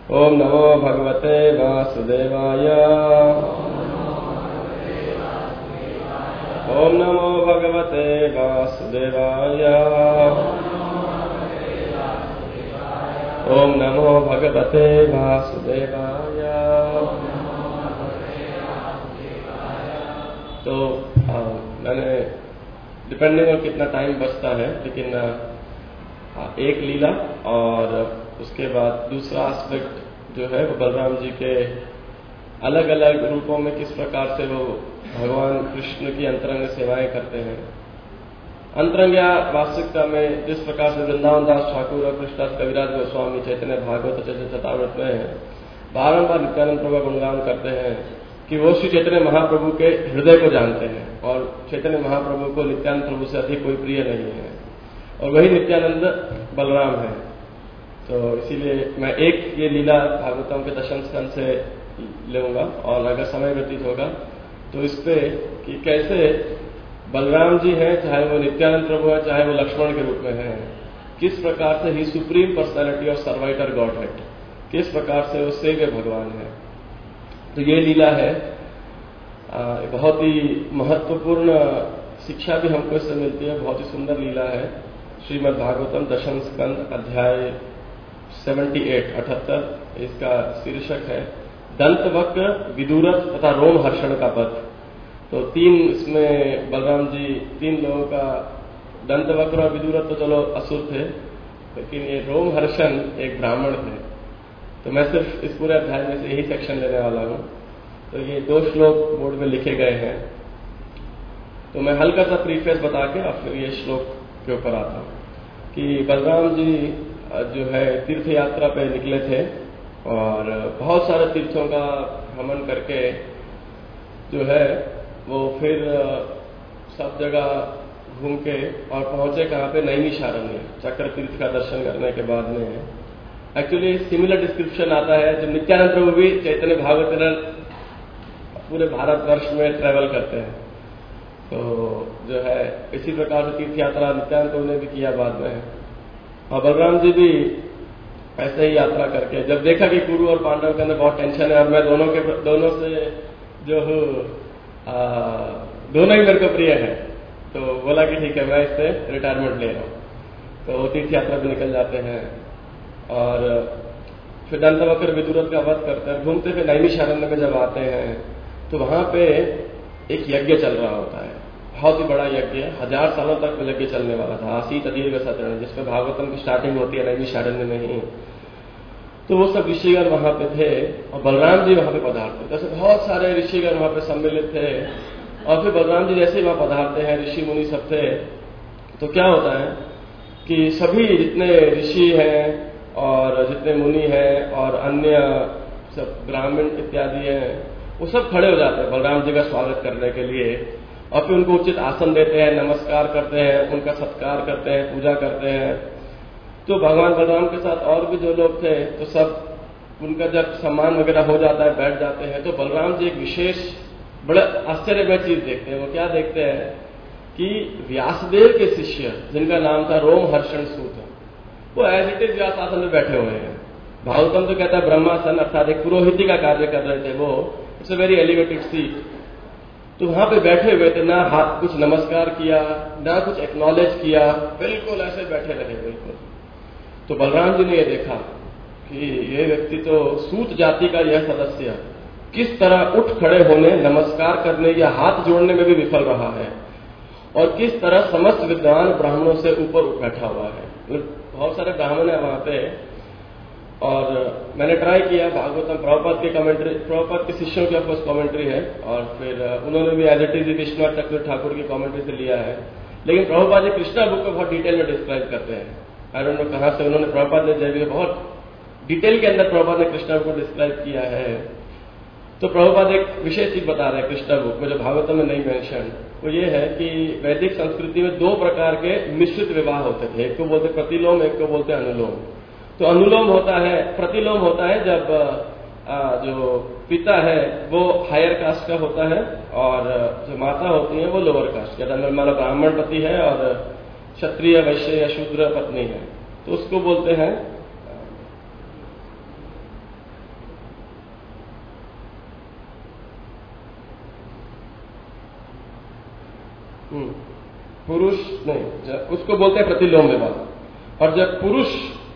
ओम नमो भगवते वासुदेवाय। ओम नमो भगवते वासुदेवाय। ओम नमो भगवते वासुदेवाय। तो मैंने डिपेंडिंग ऑन कितना टाइम बचता है, लेकिन एक लीला और उसके बाद दूसरा एस्पेक्ट जो है वो बलराम जी के अलग अलग रूपों में किस प्रकार से वो भगवान कृष्ण की अंतरंग सेवाएं करते हैं। अंतरंग या वास्तविकता में जिस प्रकार से वृंदावन दास ठाकुर और कृष्णदास कविराज गोस्वामी चैतन्य भागवत चैतन्य शतामृत में बारंबार नित्यानंद प्रभु का गुणगान करते हैं कि वो श्री चैतन्य महाप्रभु के हृदय को जानते हैं और चैतन्य महाप्रभु को नित्यानंद प्रभु से अधिक कोई प्रिय नहीं है, और वही नित्यानंद बलराम है। तो इसीलिए मैं एक ये लीला भागवतम के दशम स्कंद से लूंगा, और अगर समय व्यतीत होगा तो इस पे कि कैसे बलराम जी हैं, चाहे वो नित्यानंद प्रभु है, चाहे वो लक्ष्मण के रूप में हैं, किस प्रकार से ही supreme personality of servitor Godhead, किस प्रकार से वो सेव्य भगवान है। तो ये लीला है, बहुत ही महत्वपूर्ण शिक्षा भी हमको इससे मिलती है, बहुत ही सुंदर लीला है। श्रीमद् भागवतम दशम स्कंद अध्याय 78 इसका शीर्षक है दंतवक्र विदुरथ तथा रोम हर्षण का पथ। तो तीन इसमें बलराम जी तीन लोगों का, दंतवक्र और विदुरथ तो चलो असुर थे, लेकिन ये रोम हर्षण एक ब्राह्मण थे। तो मैं सिर्फ इस पूरे अध्याय में से यही सेक्शन लेने वाला हूं। तो ये 2 श्लोक बोर्ड में लिखे गए हैं, तो मैं हल्का सा प्रीफेस बता के और फिर ये श्लोक के ऊपर आता हूं कि बलराम जी जो है तीर्थ यात्रा पे निकले थे और बहुत सारे तीर्थों का भ्रमण करके जो है वो फिर सब जगह घूम के और पहुंचे कहाँ पे, नैमिषारण्य चक्र तीर्थ का दर्शन करने के बाद में एक्चुअली सिमिलर डिस्क्रिप्शन आता है जब नित्यानंद प्रभु भी चैतन्य भागवत पूरे भारतवर्ष में ट्रेवल करते हैं। तो जो है इसी प्रकार से तीर्थ यात्रा नित्यानंद प्रभु ने भी किया बाद में, और बलराम जी भी ऐसे ही यात्रा करके जब देखा कि कुरु और पांडव के अंदर बहुत टेंशन है और मैं दोनों से जो हूँ दोनों ही मेरे को प्रिय है, तो बोला कि ठीक है मैं इससे रिटायरमेंट ले रहा हूँ। तो वो तीर्थ यात्रा पे निकल जाते हैं और फिर दंतवक्र विदुरथ का वध करते हैं। घूमते फिर नैमिषारण्य में जब आते हैं तो वहां पे एक यज्ञ चल रहा होता है, बहुत ही बड़ा यज्ञ, 1000 सालों तक यज्ञ चलने वाला था, आसीत दीर्घ सतरण, जिसमें भागवतम की स्टार्टिंग होती है नैमिषारण्य में ही। तो वो सब ऋषिगण वहां पे थे और बलराम जी वहां पे पधारते, जैसे बहुत सारे ऋषिगण वहां पे सम्मिलित थे। और फिर बलराम जी जैसे ही वहां पधारते हैं, ऋषि मुनि सब थे, तो क्या होता है कि सभी जितने ऋषि हैं और जितने मुनि हैं और अन्य सब ब्राह्मण इत्यादि हैं, वो सब खड़े हो जाते हैं बलराम जी का स्वागत करने के लिए, और फिर उनको उचित आसन देते हैं, नमस्कार करते हैं, उनका सत्कार करते हैं, पूजा करते हैं। तो भगवान बलराम के साथ और भी जो लोग थे तो सब उनका जब सम्मान वगैरह हो जाता है, बैठ जाते हैं, तो बलराम जी एक विशेष बड़ा आश्चर्यमय चीज देखते हैं। वो क्या देखते हैं कि व्यासदेव के शिष्य जिनका नाम था रोम हर्षण सूत, वो एज इट इज व्यास आसन में बैठे हुए हैं। भागवतम तो कहता है ब्रह्मासन, अर्थात एक पुरोहिती का कार्य कर रहे थे वो, it's a very elevated seat. तो वहां पे बैठे हुए थे, ना हाथ कुछ नमस्कार किया, ना कुछ एक्नॉलेज किया, बिल्कुल ऐसे बैठे रहे बिल्कुल। तो बलराम जी ने यह देखा कि ये व्यक्ति तो सूत जाति का यह सदस्य किस तरह उठ खड़े होने, नमस्कार करने या हाथ जोड़ने में भी विफल रहा है, और किस तरह समस्त विद्वान ब्राह्मणों से ऊपर बैठा हुआ है। बहुत सारे ब्राह्मण है वहां पे, और मैंने ट्राई किया भागवतम प्रभुपाद के कमेंट्री, प्रभुपाद के शिष्यों की ऑफकोर्स कमेंट्री है, और फिर उन्होंने भी एज इट इज विश्वनाथ चक्र ठाकुर की कमेंट्री से लिया है, लेकिन प्रभुपाद जी कृष्णा बुक को बहुत डिटेल में डिस्क्राइब करते हैं। आई डोंट नो कहां से उन्होंने, प्रभुपाद ने जब बहुत डिटेल के अंदर प्रभुपाद ने कृष्णा बुक को डिस्क्राइब किया है। तो प्रभुपाद एक विशेष चीज बता रहे हैं कृष्णा बुक में जो भागवतम में नहीं मेंशन, वो ये है कि वैदिक संस्कृति में 2 प्रकार के मिश्रित विवाह होते थे, एक को बोलते प्रतिलोम, एक को बोलते अनुलोम। तो अनुलोम होता है, प्रतिलोम होता है जब जो पिता है वो हायर कास्ट का होता है और जो माता होती है वो लोअर कास्ट का, जब हमारा ब्राह्मण पति है और क्षत्रिय वैश्य या शूद्र पत्नी है, तो उसको बोलते हैं पुरुष नहीं, उसको बोलते हैं प्रतिलोम विवाह। और जब पुरुष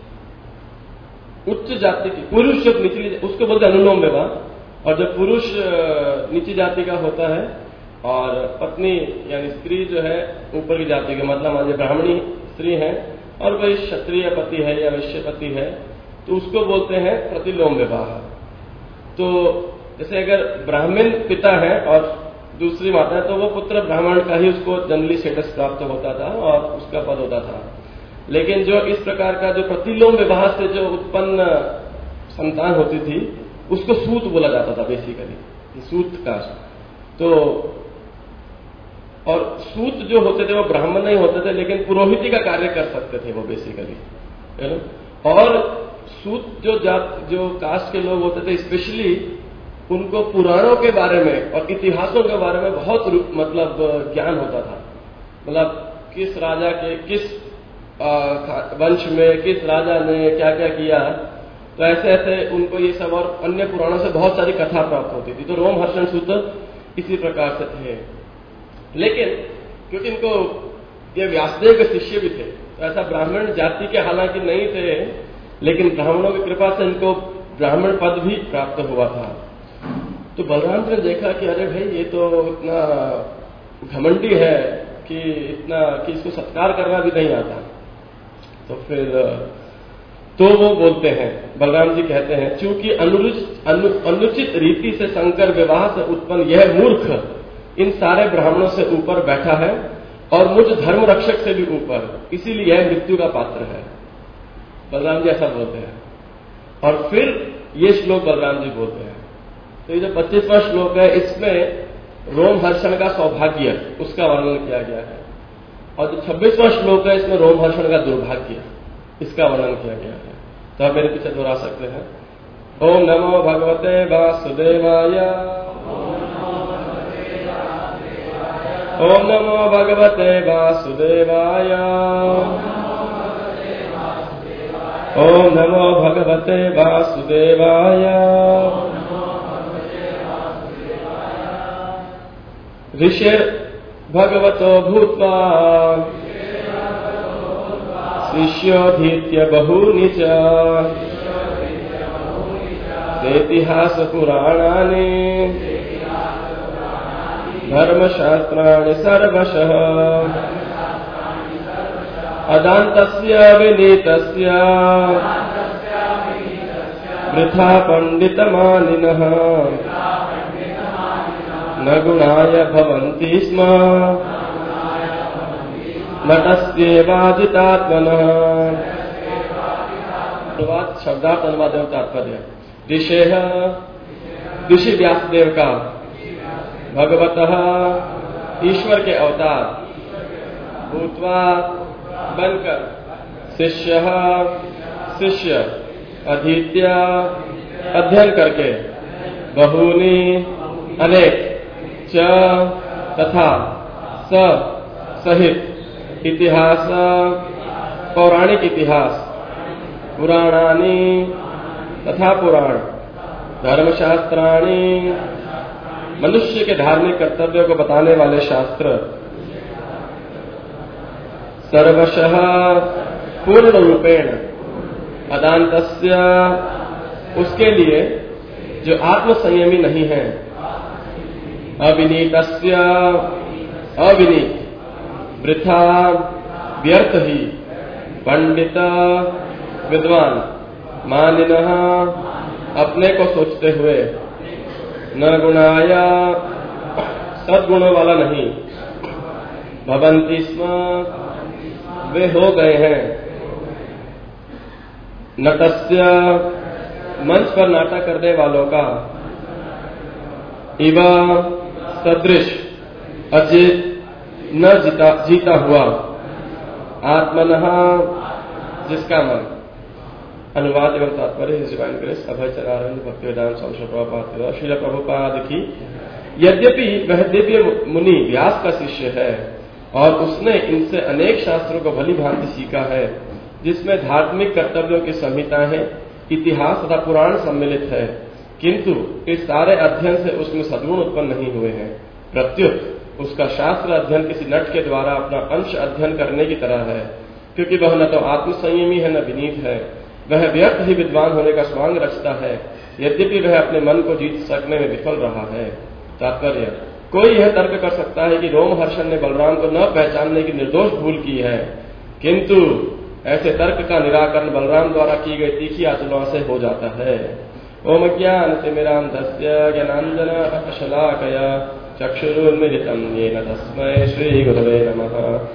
उच्च जाति की, पुरुष जब निचली, उसको बोलते हैं अनुलोम विवाह। और जब पुरुष नीची जाति का होता है और पत्नी यानी स्त्री जो है ऊपर की जाति की, मतलब मान लीजिए ब्राह्मणी स्त्री है और कोई क्षत्रिय पति है या वैश्य पति है, तो उसको बोलते हैं प्रतिलोम विवाह। तो जैसे अगर ब्राह्मण पिता है और दूसरी माता है, तो वो पुत्र ब्राह्मण का ही उसको जनरली स्टेटस प्राप्त होता था और उसका पद होता था। लेकिन जो इस प्रकार का जो प्रतिलोम विवाह से जो उत्पन्न संतान होती थी, उसको सूत बोला जाता था बेसिकली, सूत कास्ट। तो और सूत जो होते थे वो ब्राह्मण नहीं होते थे, लेकिन पुरोहिती का कार्य कर सकते थे वो बेसिकली। और सूत जो कास्ट के लोग होते थे, स्पेशली उनको पुराणों के बारे में और इतिहासों के बारे में बहुत मतलब ज्ञान होता था। मतलब किस राजा के किस वंश में किस राजा ने क्या क्या किया, तो ऐसे ऐसे उनको ये सब और अन्य पुराणों से बहुत सारी कथा प्राप्त होती थी। तो रोमहर्षण सूत इसी प्रकार से थे। लेकिन क्योंकि इनको ये व्यासदेव के शिष्य भी थे, तो ऐसा ब्राह्मण जाति के हालांकि नहीं थे, लेकिन ब्राह्मणों की कृपा से इनको ब्राह्मण पद भी प्राप्त हुआ था। तो बलराम ने देखा कि अरे भाई ये तो इतना घमंडी है कि इतना कि इसको सत्कार करना भी नहीं आता। तो फिर तो वो बोलते हैं, बलराम जी कहते हैं, चूंकि अनुचित रीति से शंकर विवाह से उत्पन्न यह मूर्ख इन सारे ब्राह्मणों से ऊपर बैठा है और मुझ धर्म रक्षक से भी ऊपर, इसीलिए यह मृत्यु का पात्र है। बलराम जी ऐसा बोलते हैं। और फिर ये श्लोक बलराम जी बोलते हैं। तो ये जो 25वां श्लोक है, इसमें रोमहर्षण का सौभाग्य उसका वर्णन किया गया है। और जो 26वां श्लोक है, इसमें रोमहर्षण का दुर्भाग्य इसका वर्णन किया गया है। तो आप मेरे पीछे दोहरा सकते हैं। ओम नमो भगवते वासुदेवाय, ओम नमो भगवते वासुदेवाय, ओम नमो भगवते वासुदेवाय। ऋषिर् भगवतो भूत्वा शिष्योधीत्य बहूनि च इतिहास पुराणानि धर्मशास्त्राणि सर्वशः अदान्तस्य विनीतस्य वृथा पंडितमानिनः न गुणाय भवन्ति स्म नटस्येवाजितात्मनः। शब्दार्थ अनुवाद एवं तात्पर्य। ऋषेः ऋषि व्यासदेव का, भगवतः ईश्वर के अवतार, भूत्वा बनकर, शिष्यः शिष्य, अधीत्य अध्ययन करके, बहूनि अनेक, च तथा, स सहित, इतिहास पौराणिक इतिहास, पुराणानि तथा पुराण, धर्मशास्त्राणि मनुष्य के धार्मिक कर्तव्यों को बताने वाले शास्त्र, सर्वशः पूर्ण रूपेण, अदान्तस्य उसके लिए जो आत्मसंयमी नहीं है, अविनीतस्य अविनीत, वृथा व्यर्थ ही, पंडित विद्वान, मानिनः अपने को सोचते हुए, न गुणाय सद्गुणों वाला नहीं, भवन्ति स्म वे हो गए हैं, नटस्य मंच पर नाटक करने वालों का, इव सदृश अजित न जीता हुआ, आत्मनः जिसका मन। अनुवाद एवं तात्पर्य डिवाइन ग्रेस अभय चरानंद भक्ति वेदांत स्वामी प्रभुपाद श्रील प्रभुपाद की। यद्यपि वह दिव्य मुनि व्यास का शिष्य है और उसने इनसे अनेक शास्त्रों को भली भांति सीखा है, जिसमें धार्मिक कर्तव्यों की संहिताएं, इतिहास तथा पुराण सम्मिलित है, किंतु इस सारे अध्ययन से उसमें सद्गुण उत्पन्न नहीं हुए हैं। प्रत्युत उसका शास्त्र अध्ययन किसी नट के द्वारा अपना अंश अध्ययन करने की तरह है, क्योंकि वह न तो आत्मसंयमी है न विनीत है। वह व्यर्थ ही विद्वान होने का स्वांग रचता है, यद्यपि वह अपने मन को जीत सकने में विफल रहा है। तात्पर्य, कोई यह तर्क कर सकता है कि रोमहर्षण ने बलराम को न पहचानने की निर्दोष भूल की है, किंतु ऐसे तर्क का निराकरण बलराम द्वारा की गई तीखी आचरणों से हो जाता है। ओम ज्ञानतिमिरान्धस्य ज्ञानाञ्जनशलाकया चक्षुरुन्मिलितं येन तस्मै श्रीगुरवे नमः।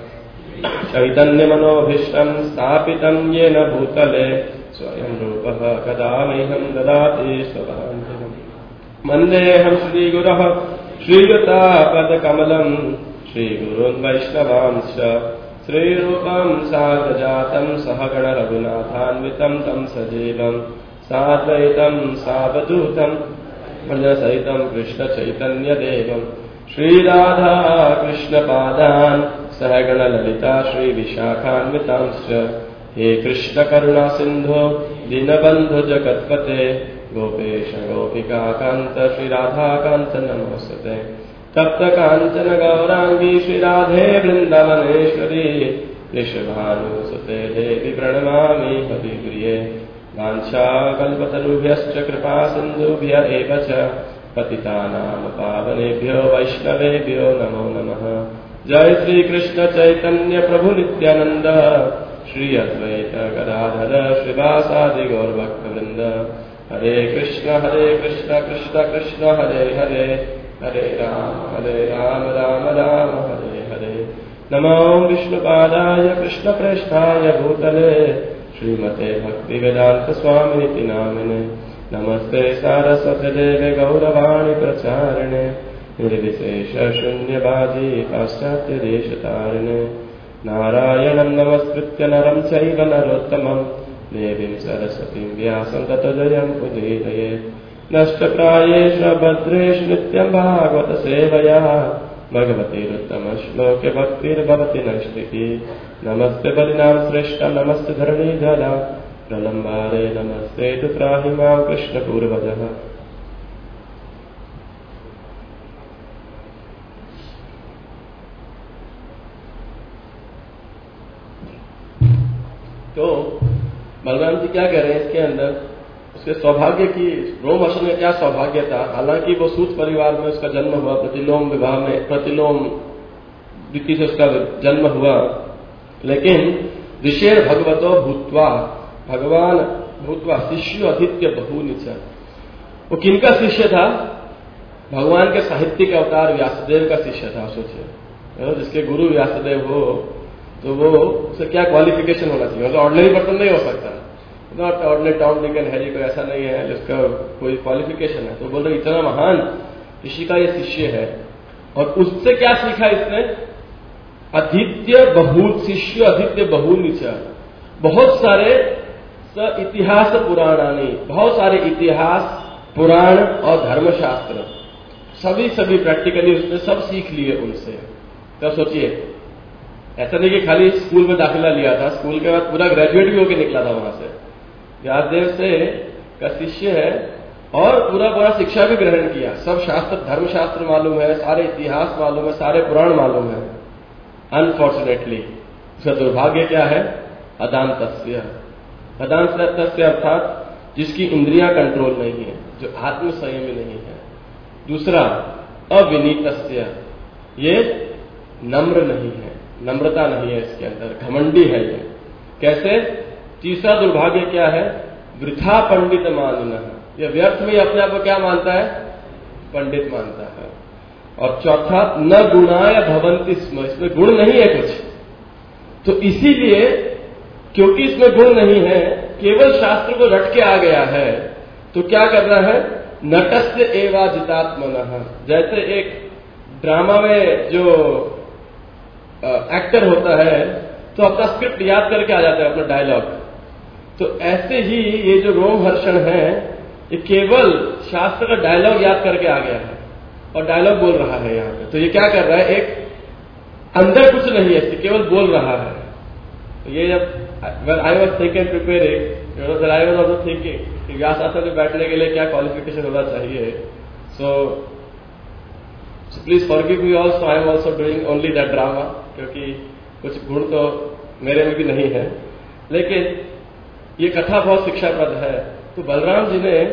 चैतन्यमनोभीष्टं स्थापितं येन भूतले स्वयं रूपः कदा मह्यं ददाति स्वभावम्। वन्देऽहं श्रीगुरः श्रीयुतापदकमलं श्रीगुरून् वैष्णवांश्च श्रीरूपं साग्रजातं सहगण रघुनाथान्वितं तं सजीवं साद्वैतं सावधूतं सहितं कृष्ण चैतन्य देवं श्रीराधा कृष्णपादान् सहगण ललिता श्री विशाखान्वितांश्च। हे कृष्ण करुणा सिंधो दीनबंधु जगत्पते गोपेश गोपिका कांत श्री राधा कांत नमोस्तुते। तप्त कांचन गौरांगी श्री राधे वृंदावनेश्वरी ऋषभानुसुते देवी प्रणमामि हरिप्रिये। वाञ्छाकल्पतरुभ्यश्च कृपा सिन्धुभ्य एव च पतितानां पावनेभ्यो वैष्णवेभ्यो नमो नमः। जय श्री कृष्ण चैतन्य प्रभु नित्यानंद श्री अद्वैत गदाधर श्रीवासादि गौरभक्तवृंद। हरे कृष्ण कृष्ण कृष्ण हरे हरे, हरे राम राम राम हरे हरे। नमो विष्णुपादाय कृष्ण प्रेष्ठाय भूतले श्रीमते भक्ति वेदांत स्वामिनिति नामिने। नमस्ते सारस्वती देवे गौरवाणी प्रचारिणे निर्विशेष शून्यवादी पाश्चात्य देशतारिणे। नारायणं नमस्कृत्य नरं चैव नरोत्तमं देवीं सरस्वतीं व्यासं ततो जयं उदीरयेत्। नष्टप्रायेषु भद्रेषु नित्यं भागवत सेवया भगवतीरुत्तमश्लोके भक्तिर्भवति नैष्टिकी। नमस्ते बलिनां श्रेष्ठ नमस्ते धरणीधरा प्रलम्बारे नमस्ते तु त्राहि मां कृष्णपूर्वजः। तो बलराम जी क्या कह रहे हैं इसके अंदर, उसके सौभाग्य की, रोमहर्षण में क्या सौभाग्य था। हालांकि वो सूत परिवार में उसका जन्म हुआ, प्रतिलोम विवाह में प्रतिलोम रीति से उसका जन्म हुआ, लेकिन ऋषेर भगवतो भूत्वा, भगवान भूत्वा शिष्य अधीत्य बहुनिच। वो किनका शिष्य था? भगवान के साहित्यिक अवतार व्यासदेव का शिष्य था। सोचिए, जिसके गुरु व्यासदेव हो तो वो उसे क्या क्वालिफिकेशन होना चाहिए। मतलब ऑर्डिनरी पर्सन नहीं हो सकता, not ordinary Tom Dick and Harry, कोई ऐसा नहीं है जिसका कोई क्वालिफिकेशन है। तो बोल रहे इतना महान ऋषि का ये शिष्य है, और उससे क्या सीखा इसने? अधीत्य बहुत शिष्य अधीत्य बहुनिच। बहुत सारे इतिहास पुराणानी, बहुत सारे इतिहास पुराण और धर्मशास्त्र सभी प्रैक्टिकली उसने सब सीख लिए उनसे। तो सोचिए, ऐसा नहीं कि खाली स्कूल में दाखिला लिया था, स्कूल के बाद पूरा ग्रेजुएट भी होकर निकला था वहां से। व्यासदेव से का शिष्य है और पूरा शिक्षा भी ग्रहण किया। सब शास्त्र, धर्मशास्त्र मालूम है, सारे इतिहास मालूम है, सारे पुराण मालूम है। अनफॉर्चुनेटली उसका दुर्भाग्य क्या है? अदांतस्य। अदांतस्य अर्थात जिसकी इंद्रियां कंट्रोल नहीं है, जो आत्म संयमी नहीं है। दूसरा अविनीतस्य, ये नम्र नहीं है, नम्रता नहीं है इसके अंदर, घमंडी है ये। कैसे? तीसरा दुर्भाग्य क्या है? वृथा पंडित मानना, यह व्यर्थ में अपने आप को क्या मानता है? पंडित मानता है। और चौथा न गुणाय भवंति स्म, इसमें गुण नहीं है कुछ। तो इसीलिए क्योंकि इसमें गुण नहीं है, केवल शास्त्र को रट के आ गया है, तो क्या कर रहा है? नटस्य एवा जितात्मनः। जैसे एक ड्रामा में जो एक्टर होता है तो अपना स्क्रिप्ट याद करके आ जाता है, अपना डायलॉग। तो ऐसे ही ये जो रोमहर्षण है, ये केवल शास्त्र का डायलॉग याद करके आ गया है और डायलॉग बोल रहा है यहाँ पे। तो ये क्या कर रहा है? एक अंदर कुछ नहीं है, इससे केवल बोल रहा है। तो ये जब I was thinking preparing, I was also thinking कि व्यास आसन में बैठने के लिए क्या क्वालिफिकेशन होना चाहिए। So please forgive me also, I am also doing only that drama, क्योंकि कुछ गुण तो मेरे में भी नहीं है, लेकिन ये कथा बहुत शिक्षाप्रद है। तो बलराम जी ने,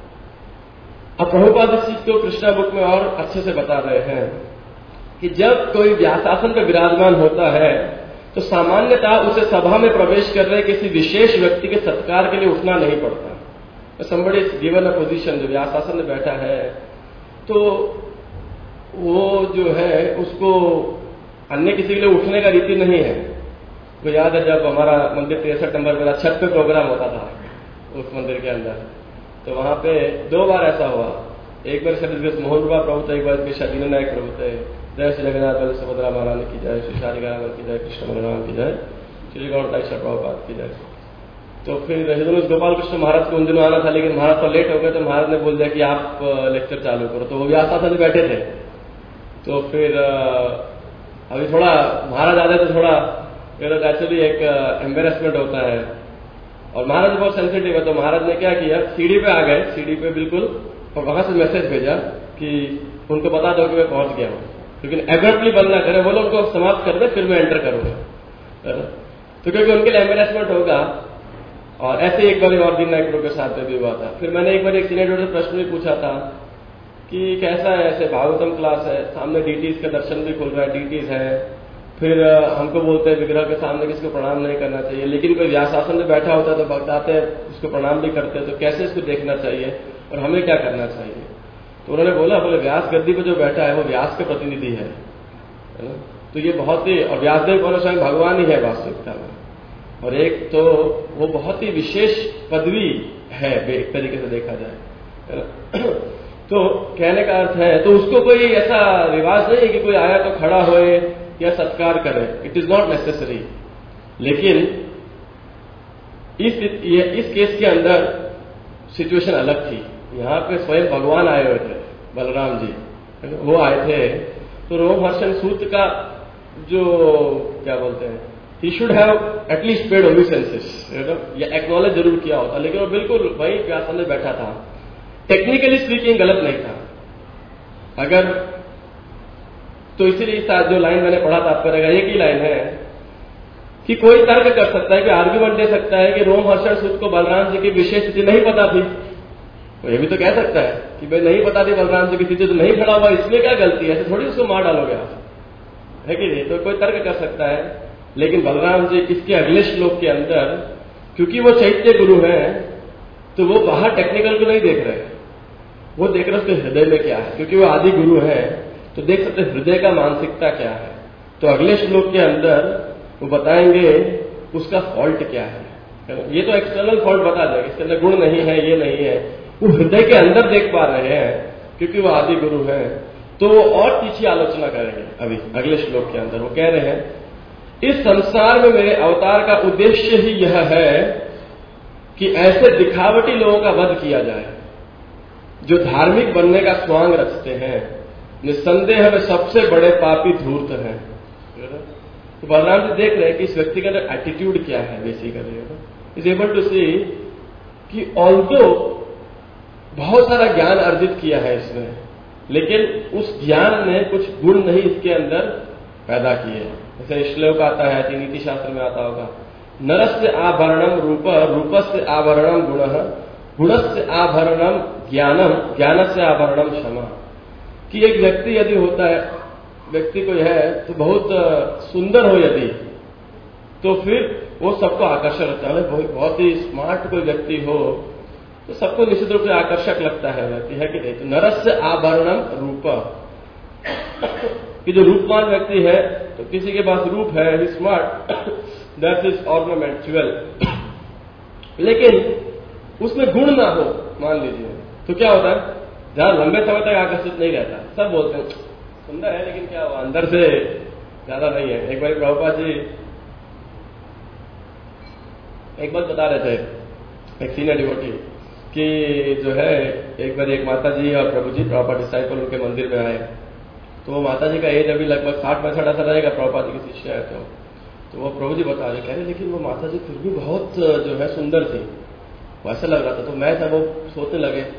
अब प्रभुपाद इस चीज को कृष्णा बुक में और अच्छे से बता रहे हैं कि जब कोई व्यासासन पर विराजमान होता है तो सामान्यतः उसे सभा में प्रवेश कर रहे किसी विशेष व्यक्ति के सत्कार के लिए उठना नहीं पड़ता। तो somebody is given a position, जो व्यासासन में बैठा है, तो वो जो है उसको अन्य किसी के लिए उठने का रीति नहीं है। तो याद है जब हमारा मंदिर 63 नंबर मेरा छत पे प्रोग्राम होता था उस मंदिर के अंदर, तो वहां पे 2 बार ऐसा हुआ। एक बार श्री मोहन रूपा प्रभु थे, एक बार श्री दीन नायक प्रभु थे। जय श्री जगन्नाथ बल सुभद्रा महारानी की जय, श्री शालिग्राम की जय, कृष्ण बलराम की जय, श्री गौरताईश्वर प्रभुपाद की जय। तो फिर हिंदुनुष गोपाल कृष्ण महाराज को उन दिनों आना था, लेकिन महाराज तो लेट हो गए, तो महाराज ने बोल दिया कि आप लेक्चर चालू करो। तो वो व्यासासन में बैठे थे, तो फिर अभी थोड़ा महाराज आते तो थोड़ा एक्चुअली एक एम्बेरसमेंट होता है, और महाराज बहुत सेंसिटिव है। तो महाराज ने क्या किया, सीढ़ी पे आ गए, सीढ़ी पे बिल्कुल, और वहां से मैसेज भेजा कि उनको बता दो कि मैं पहुंच गया हूं, लेकिन एब्रप्टली बंद ना करें, बोलो उनको समाप्त कर दे, फिर मैं एंटर करूंगा। तो क्योंकि उनके लिए एम्बेरसमेंट होगा। और ऐसे एक बार और दिन नायक के साथ में भी हुआ था। फिर मैंने एक बार एक सीनियर से प्रश्न भी पूछा था कि कैसा है, ऐसे भागवतम क्लास है, सामने डीटीज का दर्शन भी खुल रहा है, डीटीज है, फिर हमको बोलते हैं विग्रह के सामने किसको प्रणाम नहीं करना चाहिए, लेकिन कोई व्यासासन में बैठा होता है तो भक्त आते हैं उसको प्रणाम भी करते हैं, तो कैसे इसको देखना चाहिए और हमें क्या करना चाहिए। तो उन्होंने बोला, बोले व्यास गद्दी पर जो बैठा है वो व्यास के प्रतिनिधि है ना। तो ये बहुत ही, और व्यासदेव कौन स्वयं भगवान ही है वास्तविकता में, और एक तो वो बहुत ही विशेष पदवी है एक तरीके से देखा जाए। तो कहने का अर्थ है, तो उसको कोई ऐसा रिवाज नहीं है कि कोई आया तो खड़ा होए या सत्कार करे, इट इज नॉट नेसेसरी। लेकिन इस केस के अंदर सिचुएशन अलग थी। यहाँ पे स्वयं भगवान आए हुए थे, बलराम जी वो आए थे। तो रोमहर्षण सूत्र का जो क्या बोलते हैं, he should have at least paid obeisances, या एक्नॉलेज जरूर किया होता, लेकिन वो बिल्कुल वही व्यासन में बैठा था। टेक्निकली स्पीकिंग गलत नहीं था अगर, तो इसीलिए जो लाइन मैंने पढ़ा था आपको रहेगा, एक ही लाइन है कि कोई तर्क कर सकता है, कि आर्ग्यूमेंट दे सकता है कि रोमहर्षण सूत्र को बलराम जी की विशेष स्थिति नहीं पता थी। तो ये भी तो कह सकता है कि भाई नहीं पता थी बलराम जी की स्थिति, तो नहीं खड़ा हुआ, इसमें क्या गलती है, ऐसे थोड़ी उसको मार डालोगे आप, है कि नहीं। तो कोई तर्क कर सकता है, लेकिन बलराम जी इसके अगले श्लोक के अंदर, क्योंकि वो चैत्य गुरु हैं, तो वो बाहर टेक्निकल को नहीं देख रहे, वो देख रहे उसके हृदय में क्या है, क्योंकि वो आदि गुरु है, तो देख सकते हृदय का मानसिकता क्या है। तो अगले श्लोक के अंदर वो बताएंगे उसका फॉल्ट क्या है। ये तो एक्सटर्नल फॉल्ट बता देंगे, इसके अंदर गुण नहीं है, ये नहीं है, वो हृदय के अंदर देख पा रहे हैं क्योंकि वो आदि गुरु हैं। तो वो और तीखी आलोचना करेंगे अभी अगले श्लोक के अंदर। वो कह रहे हैं, इस संसार में मेरे अवतार का उद्देश्य ही यह है कि ऐसे दिखावटी लोगों का वध किया जाए जो धार्मिक बनने का स्वांग रचते हैं। निस्संदेह वे सबसे बड़े पापी धूर्त हैं। तो बलराम जी देख रहे हैं कि इस व्यक्ति का एटीट्यूड क्या है, basically is able to see कि ऑल्दो बहुत सारा ज्ञान अर्जित किया है इसने, लेकिन उस ज्ञान ने कुछ गुण नहीं इसके अंदर पैदा किए। जैसे श्लोक आता है, नीति शास्त्र में आता होगा, नरस्य आभरणम रूप, रूपस्य आभरणम गुणः, गुणस्य आभरणम ज्ञानम, ज्ञानस्य आभरणम क्षमा। कि एक व्यक्ति यदि होता है, व्यक्ति कोई है तो बहुत सुंदर हो यदि, तो फिर वो सबको आकर्षक लगता है। बहुत ही स्मार्ट कोई व्यक्ति हो तो सबको निश्चित रूप से आकर्षक लगता है व्यक्ति, है कि नहीं। तो नरस्य आभरणम रूप, कि जो रूपवान व्यक्ति है, तो किसी के पास रूप है, स्मार्ट, दैट इज ऑर्नामेंटल, लेकिन उसमें गुण ना हो, मान लीजिए, तो क्या होता है, जहां लंबे समय तक आकर्षित नहीं रहता। सब बोलते हैं सुंदर है, लेकिन क्या हुआ, अंदर से ज्यादा नहीं है। एक बार प्रभुपाद जी एक बात बता रहे थे, एक सीनियर डिवोटी, कि जो है एक बार एक माता जी और प्रभु जी, प्रभुपाद डिसाइपल उनके मंदिर में आए। तो वो माता जी का एज अभी लगभग 60-65 ऐसा रहेगा, प्रभुपाद जी की शिष्य है। तो वो प्रभु जी बता रहे, कह रहे लेकिन वो माता जी फिर भी बहुत जो है सुंदर थी, वो ऐसा लग रहा था। तो मैं जब वो सोचने लगे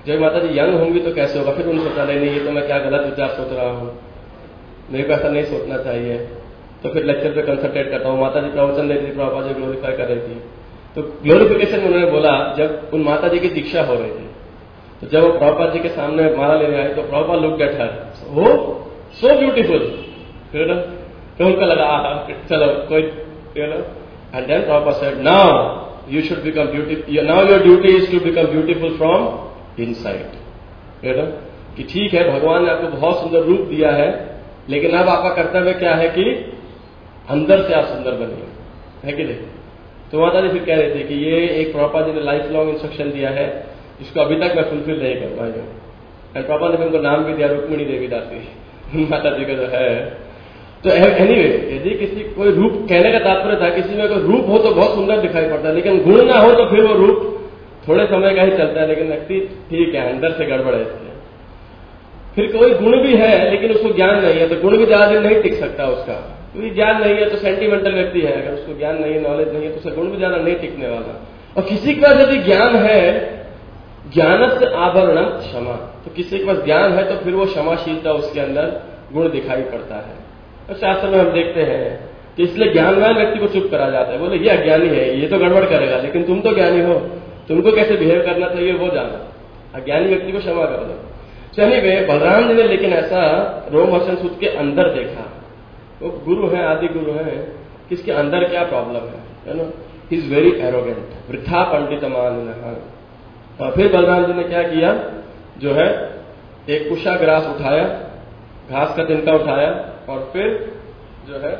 जब माता जी यंग होंगी तो कैसे होगा? फिर उन्होंने सोचा नहीं ये तो मैं क्या गलत विचार सोच रहा हूँ, मेरे को ऐसा नहीं सोचना चाहिए। तो फिर लेक्चर पे कंसंट्रेट करता हूँ। माता जी प्रवचन देती थी, प्रभुपाद जी ग्लोरीफाई कर रही थी। तो ग्लोरिफिकेशन में उन्होंने बोला, जब उन माता जी की दीक्षा हो रही थी तो जब वो प्रभुपाद जी के सामने माला लेने आए तो प्रभुपाद लुक एट हर, वो सो ब्यूटीफुल, तो उनको लगा चलो कोई and then Prabhupada said now you should become beautiful. Now your duty is to become beautiful from inside. कि ठीक है भगवान ने आपको बहुत सुंदर रूप दिया है, लेकिन अब आपका कर्तव्य क्या है कि अंदर से आप सुंदर बनिए, है कि नहीं? तो माता जी फिर कह रही थी कि ये एक प्रभुपाद जी ने लाइफ लॉन्ग इंस्ट्रक्शन दिया है, जिसको अभी तक मैं फुलफिल नहीं कर पाई हूँ। एंड प्रभुपाद ने उनको नाम भी दिया, रुक्मिणी देवी दासी माता जी का जो है। तो एनीवे यदि किसी कोई रूप, कहने का तात्पर्य था किसी में कोई रूप हो तो बहुत सुंदर दिखाई पड़ता है, लेकिन गुण ना हो तो फिर वो रूप थोड़े समय का ही चलता है, लेकिन व्यक्ति ठीक है अंदर से गड़बड़ है इसलिए। फिर कोई गुण भी है लेकिन उसको ज्ञान नहीं है, तो गुण भी ज्यादा दिन नहीं टिक सकता उसका, क्योंकि ज्ञान नहीं है तो सेंटिमेंटल व्यक्ति है। अगर उसको ज्ञान नहीं है, नॉलेज नहीं है, तो उसका गुण भी ज्यादा नहीं टिकने वाला। और किसी के पास यदि ज्ञान है, ज्ञान से आवरणम क्षमा, तो किसी के पास ज्ञान है तो फिर वो क्षमाशीलता उसके अंदर गुण दिखाई पड़ता है। और शास्त्र में हम देखते हैं कि इसलिए ज्ञानवान व्यक्ति को चुप करा जाता है, बोले ये अज्ञानी है, ये तो गड़बड़ करेगा, लेकिन तुम तो ज्ञानी हो, तुमको कैसे बिहेव करना चाहिए वो जाना, अज्ञानी व्यक्ति को क्षमा कर दो। चलिए वे बलराम जी ने लेकिन ऐसा रोमहर्षण सूत्र के अंदर देखा, वो गुरु है, आदि गुरु है, कि इसके अंदर क्या प्रॉब्लम है ना, ही इज वेरी एरोगेंट, वृथा पंडित मान। और फिर बलराम जी ने क्या किया, जो है एक कुशा ग्रास उठाया, घास का तिनका उठाया, और फिर जो है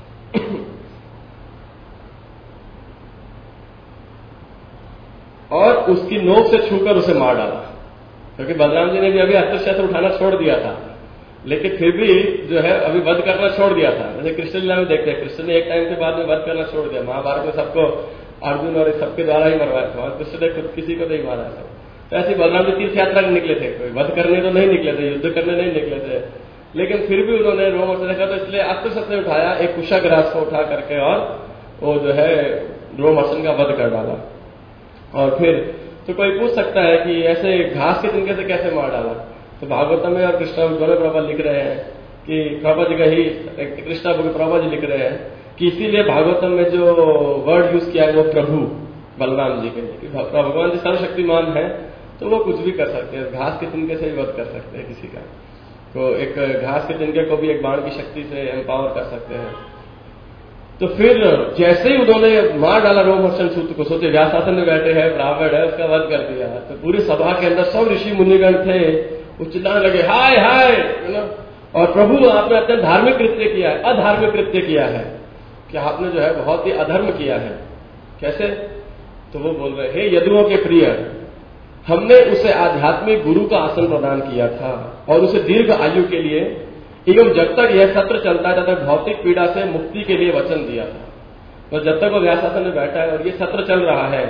और उसकी नोक से छूकर उसे मार डाला। क्योंकि बलराम जी ने भी अभी अस्त्र शस्त्र उठाना छोड़ दिया था, लेकिन फिर भी जो है अभी वध करना छोड़ दिया था। जैसे कृष्ण लीला में देखते हैं, कृष्ण ने एक टाइम के बाद में वध करना छोड़ दिया। महाभारत में सबको अर्जुन और सबके द्वारा ही मरवाया था, और कृष्ण ने खुद किसी को नहीं मारा था। तो ऐसे बलराम जी तीर्थ यात्रा निकले थे, कोई वध करने तो नहीं निकले थे, युद्ध करने नहीं निकले थे, लेकिन फिर भी उन्होंने रोम से देखा, तो इसलिए अस्त्र शस्त्र उठाया, एक कुशाग्रास को उठा करके और वो जो है रोमहर्षण का वध कर डाला। और फिर तो कोई पूछ सकता है कि ऐसे घास के तिनके से कैसे मार डाला? तो भागवतम में और कृष्णा दोनों प्रभुपाद लिख रहे हैं कि प्रभुपाद जी का ही कृष्णा प्रभुपाद जी लिख रहे हैं कि इसीलिए भागवतम में जो वर्ड यूज किया है वो प्रभु बलराम जी के लिए, भगवान जी सर्वशक्तिमान है तो वो कुछ भी कर सकते हैं, घास के तिनके से ही वध कर सकते हैं किसी का। तो एक घास के तिनके को भी एक बाण की शक्ति से एम्पावर कर सकते हैं। तो फिर जैसे ही उन्होंने मार डाला रोमहर्षण सूत्र को, सोचे व्यासासन में बैठे हैं, ब्राह्मण है, उसका वध कर दिया, तो पूरी सभा के अंदर सब ऋषि मुनिगण थे, वो चिल्लाने लगे हाय हाय, और प्रभु आपने अत्यंत धार्मिक कृत्य किया है, अधार्मिक कृत्य किया है, कि आपने जो है बहुत ही अधर्म किया है। कैसे? तो वो बोल रहे हे यदुओं के प्रिय, हमने उसे आध्यात्मिक गुरु का आसन प्रदान किया था और उसे दीर्घ आयु के लिए एवं जब तक यह सत्र चलता है तब तक भौतिक पीड़ा से मुक्ति के लिए वचन दिया था। तो जब तक वो व्यासासन में बैठा है और ये सत्र चल रहा है,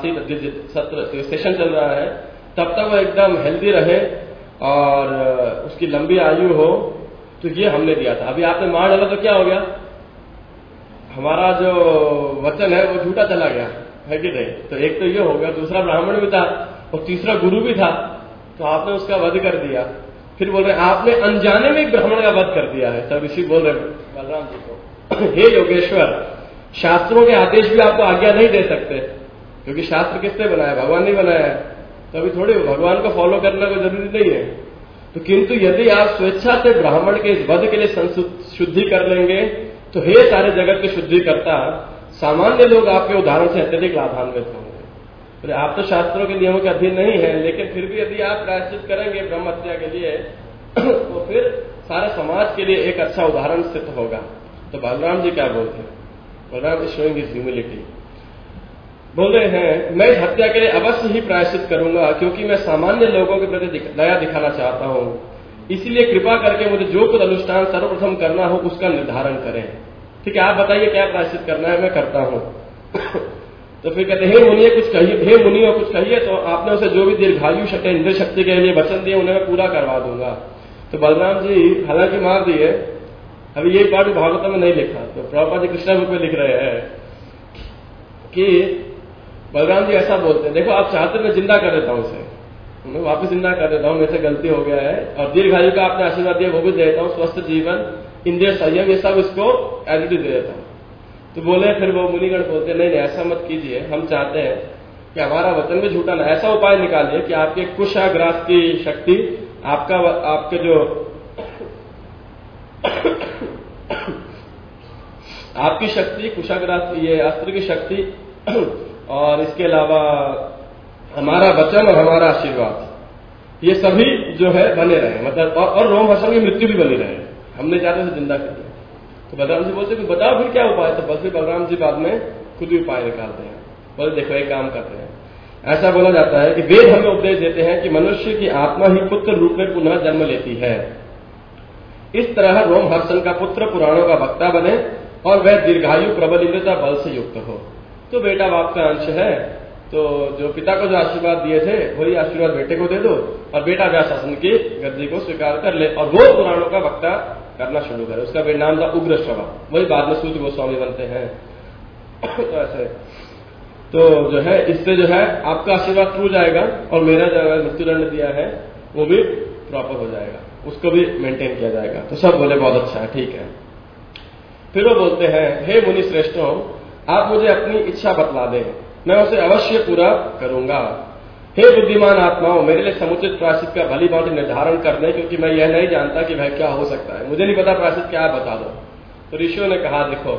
सत्र सेशन चल रहा है, तब तक वो एकदम हेल्दी रहे और उसकी लंबी आयु हो, तो ये हमने दिया था। अभी आपने मार डाला तो क्या हो गया, हमारा जो वचन है वो झूठा चला गया, है कि नहीं? तो एक तो ये हो गया, दूसरा ब्राह्मण भी था और तीसरा गुरु भी था, तो आपने उसका वध कर दिया। फिर बोल रहे आपने अनजाने में एक ब्राह्मण का वध कर दिया है। सब इसी बोल रहे बलराम जी को हे योगेश्वर, शास्त्रों के आदेश भी आपको आज्ञा नहीं दे सकते, क्योंकि शास्त्र किसने बनाया, भगवान ने बनाया है, तो अभी थोड़ी भगवान को फॉलो करना कोई जरूरी नहीं है। तो किंतु यदि आप स्वेच्छा से ब्राह्मण के इस वध के लिए शुद्धि कर लेंगे तो हे सारे जगत के शुद्धि करता, सामान्य लोग आपके उदाहरण से अत्यधिक लाभान्वित होंगे। तो आप तो शास्त्रों के नियमों के अधीन नहीं है, लेकिन फिर भी यदि आप प्रायश्चित करेंगे ब्रह्म हत्या के लिए तो फिर सारे समाज के लिए एक अच्छा उदाहरण सिद्ध होगा। तो बलराम जी क्या बोलते हैं, Balram is showing his humility, बोल रहे हैं मैं इस हत्या के लिए अवश्य ही प्रायश्चित करूंगा, क्योंकि मैं सामान्य लोगों के प्रति दया दिखाना चाहता हूं, इसलिए कृपा करके मुझे जो कुछ अनुष्ठान सर्वप्रथम करना हो उसका निर्धारण करें। ठीक है, आप बताइए क्या प्रायश्चित करना है, मैं करता हूं। तो फिर कहते हे मुनिये कुछ कहिए, हे मुनियों कुछ कहिए, तो आपने उसे जो भी दीर्घायु शक्ति इंद्र शक्ति के लिए वचन दिए उन्हें मैं पूरा करवा दूंगा। तो बलराम जी हालांकि मार दिए, अभी ये पार्ट भागवत में नहीं लिखा, तो प्रभुपाद जी कृष्णा बुक में लिख रहे हैं कि बलराम जी ऐसा बोलते हैं, देखो आप चाहते मैं जिंदा कर देता हूं उसे, मैं वापस जिंदा कर देता हूँ, मेरे से गलती हो गया है, और दीर्घायु का आपने आशीर्वाद दिया वो भी दे देता हूँ, स्वस्थ जीवन, इंद्रिय संयम, ये सब इसको एडिटिव दे देता हूँ। तो बोले, फिर वो मुनिगण बोलते नहीं नहीं ऐसा मत कीजिए, हम चाहते हैं कि हमारा वचन भी झूठा ना, ऐसा उपाय निकालिए कि आपके कुशाग्रास की शक्ति, आपके जो आपकी शक्ति, कुशाग्रास ये अस्त्र की शक्ति, और इसके अलावा हमारा वचन और हमारा आशीर्वाद, ये सभी जो है बने रहे, मतलब और रोमहर्षण की मृत्यु भी बनी रहे, हमने चाहते उसे जिंदा कर दिया। तो बलराम जी बोलते कि बताओ फिर क्या उपाय। तो बस फिर बलराम जी बाद में खुद ही उपाय निकालते हैं, बोले देखो एक काम करते हैं। ऐसा बोला जाता है कि वेद हमें उपदेश देते हैं कि मनुष्य की आत्मा ही पुत्र रूप में पुनः जन्म लेती है। इस तरह रोमहर्षण का पुत्र पुराणों का वक्ता बने और वह दीर्घायु प्रबल इंद्रियता बल से युक्त हो। तो बेटा बाप का अंश है, तो जो पिता को जो आशीर्वाद दिए थे वही आशीर्वाद बेटे को दे दो, और बेटा व्यासासन की गद्दी को स्वीकार कर ले और वो पुराणों का वक्ता करना शुरू करे। उसका नाम था उग्र श्रवा, वही बाद में सूत गोस्वामी बनते हैं। तो ऐसे तो जो है इससे जो है आपका आशीर्वाद टूट जाएगा, और मेरा जो मृत्युदंड दिया है वो भी प्रॉपर हो जाएगा, उसको भी मेंटेन किया जाएगा। तो सब बोले बहुत अच्छा है, ठीक है। फिर वो बोलते हैं, हे मुनि श्रेष्ठों, आप मुझे अपनी इच्छा बतला दें, मैं उसे अवश्य पूरा करूंगा। हे बुद्धिमान आत्माओं, मेरे लिए समुचित प्रायश्चित का भली भांति निर्धारण कर दें, क्योंकि मैं यह नहीं जानता कि वह क्या हो सकता है, मुझे नहीं पता प्रायश्चित क्या है, बता दो। तो ऋषियों ने कहा, देखो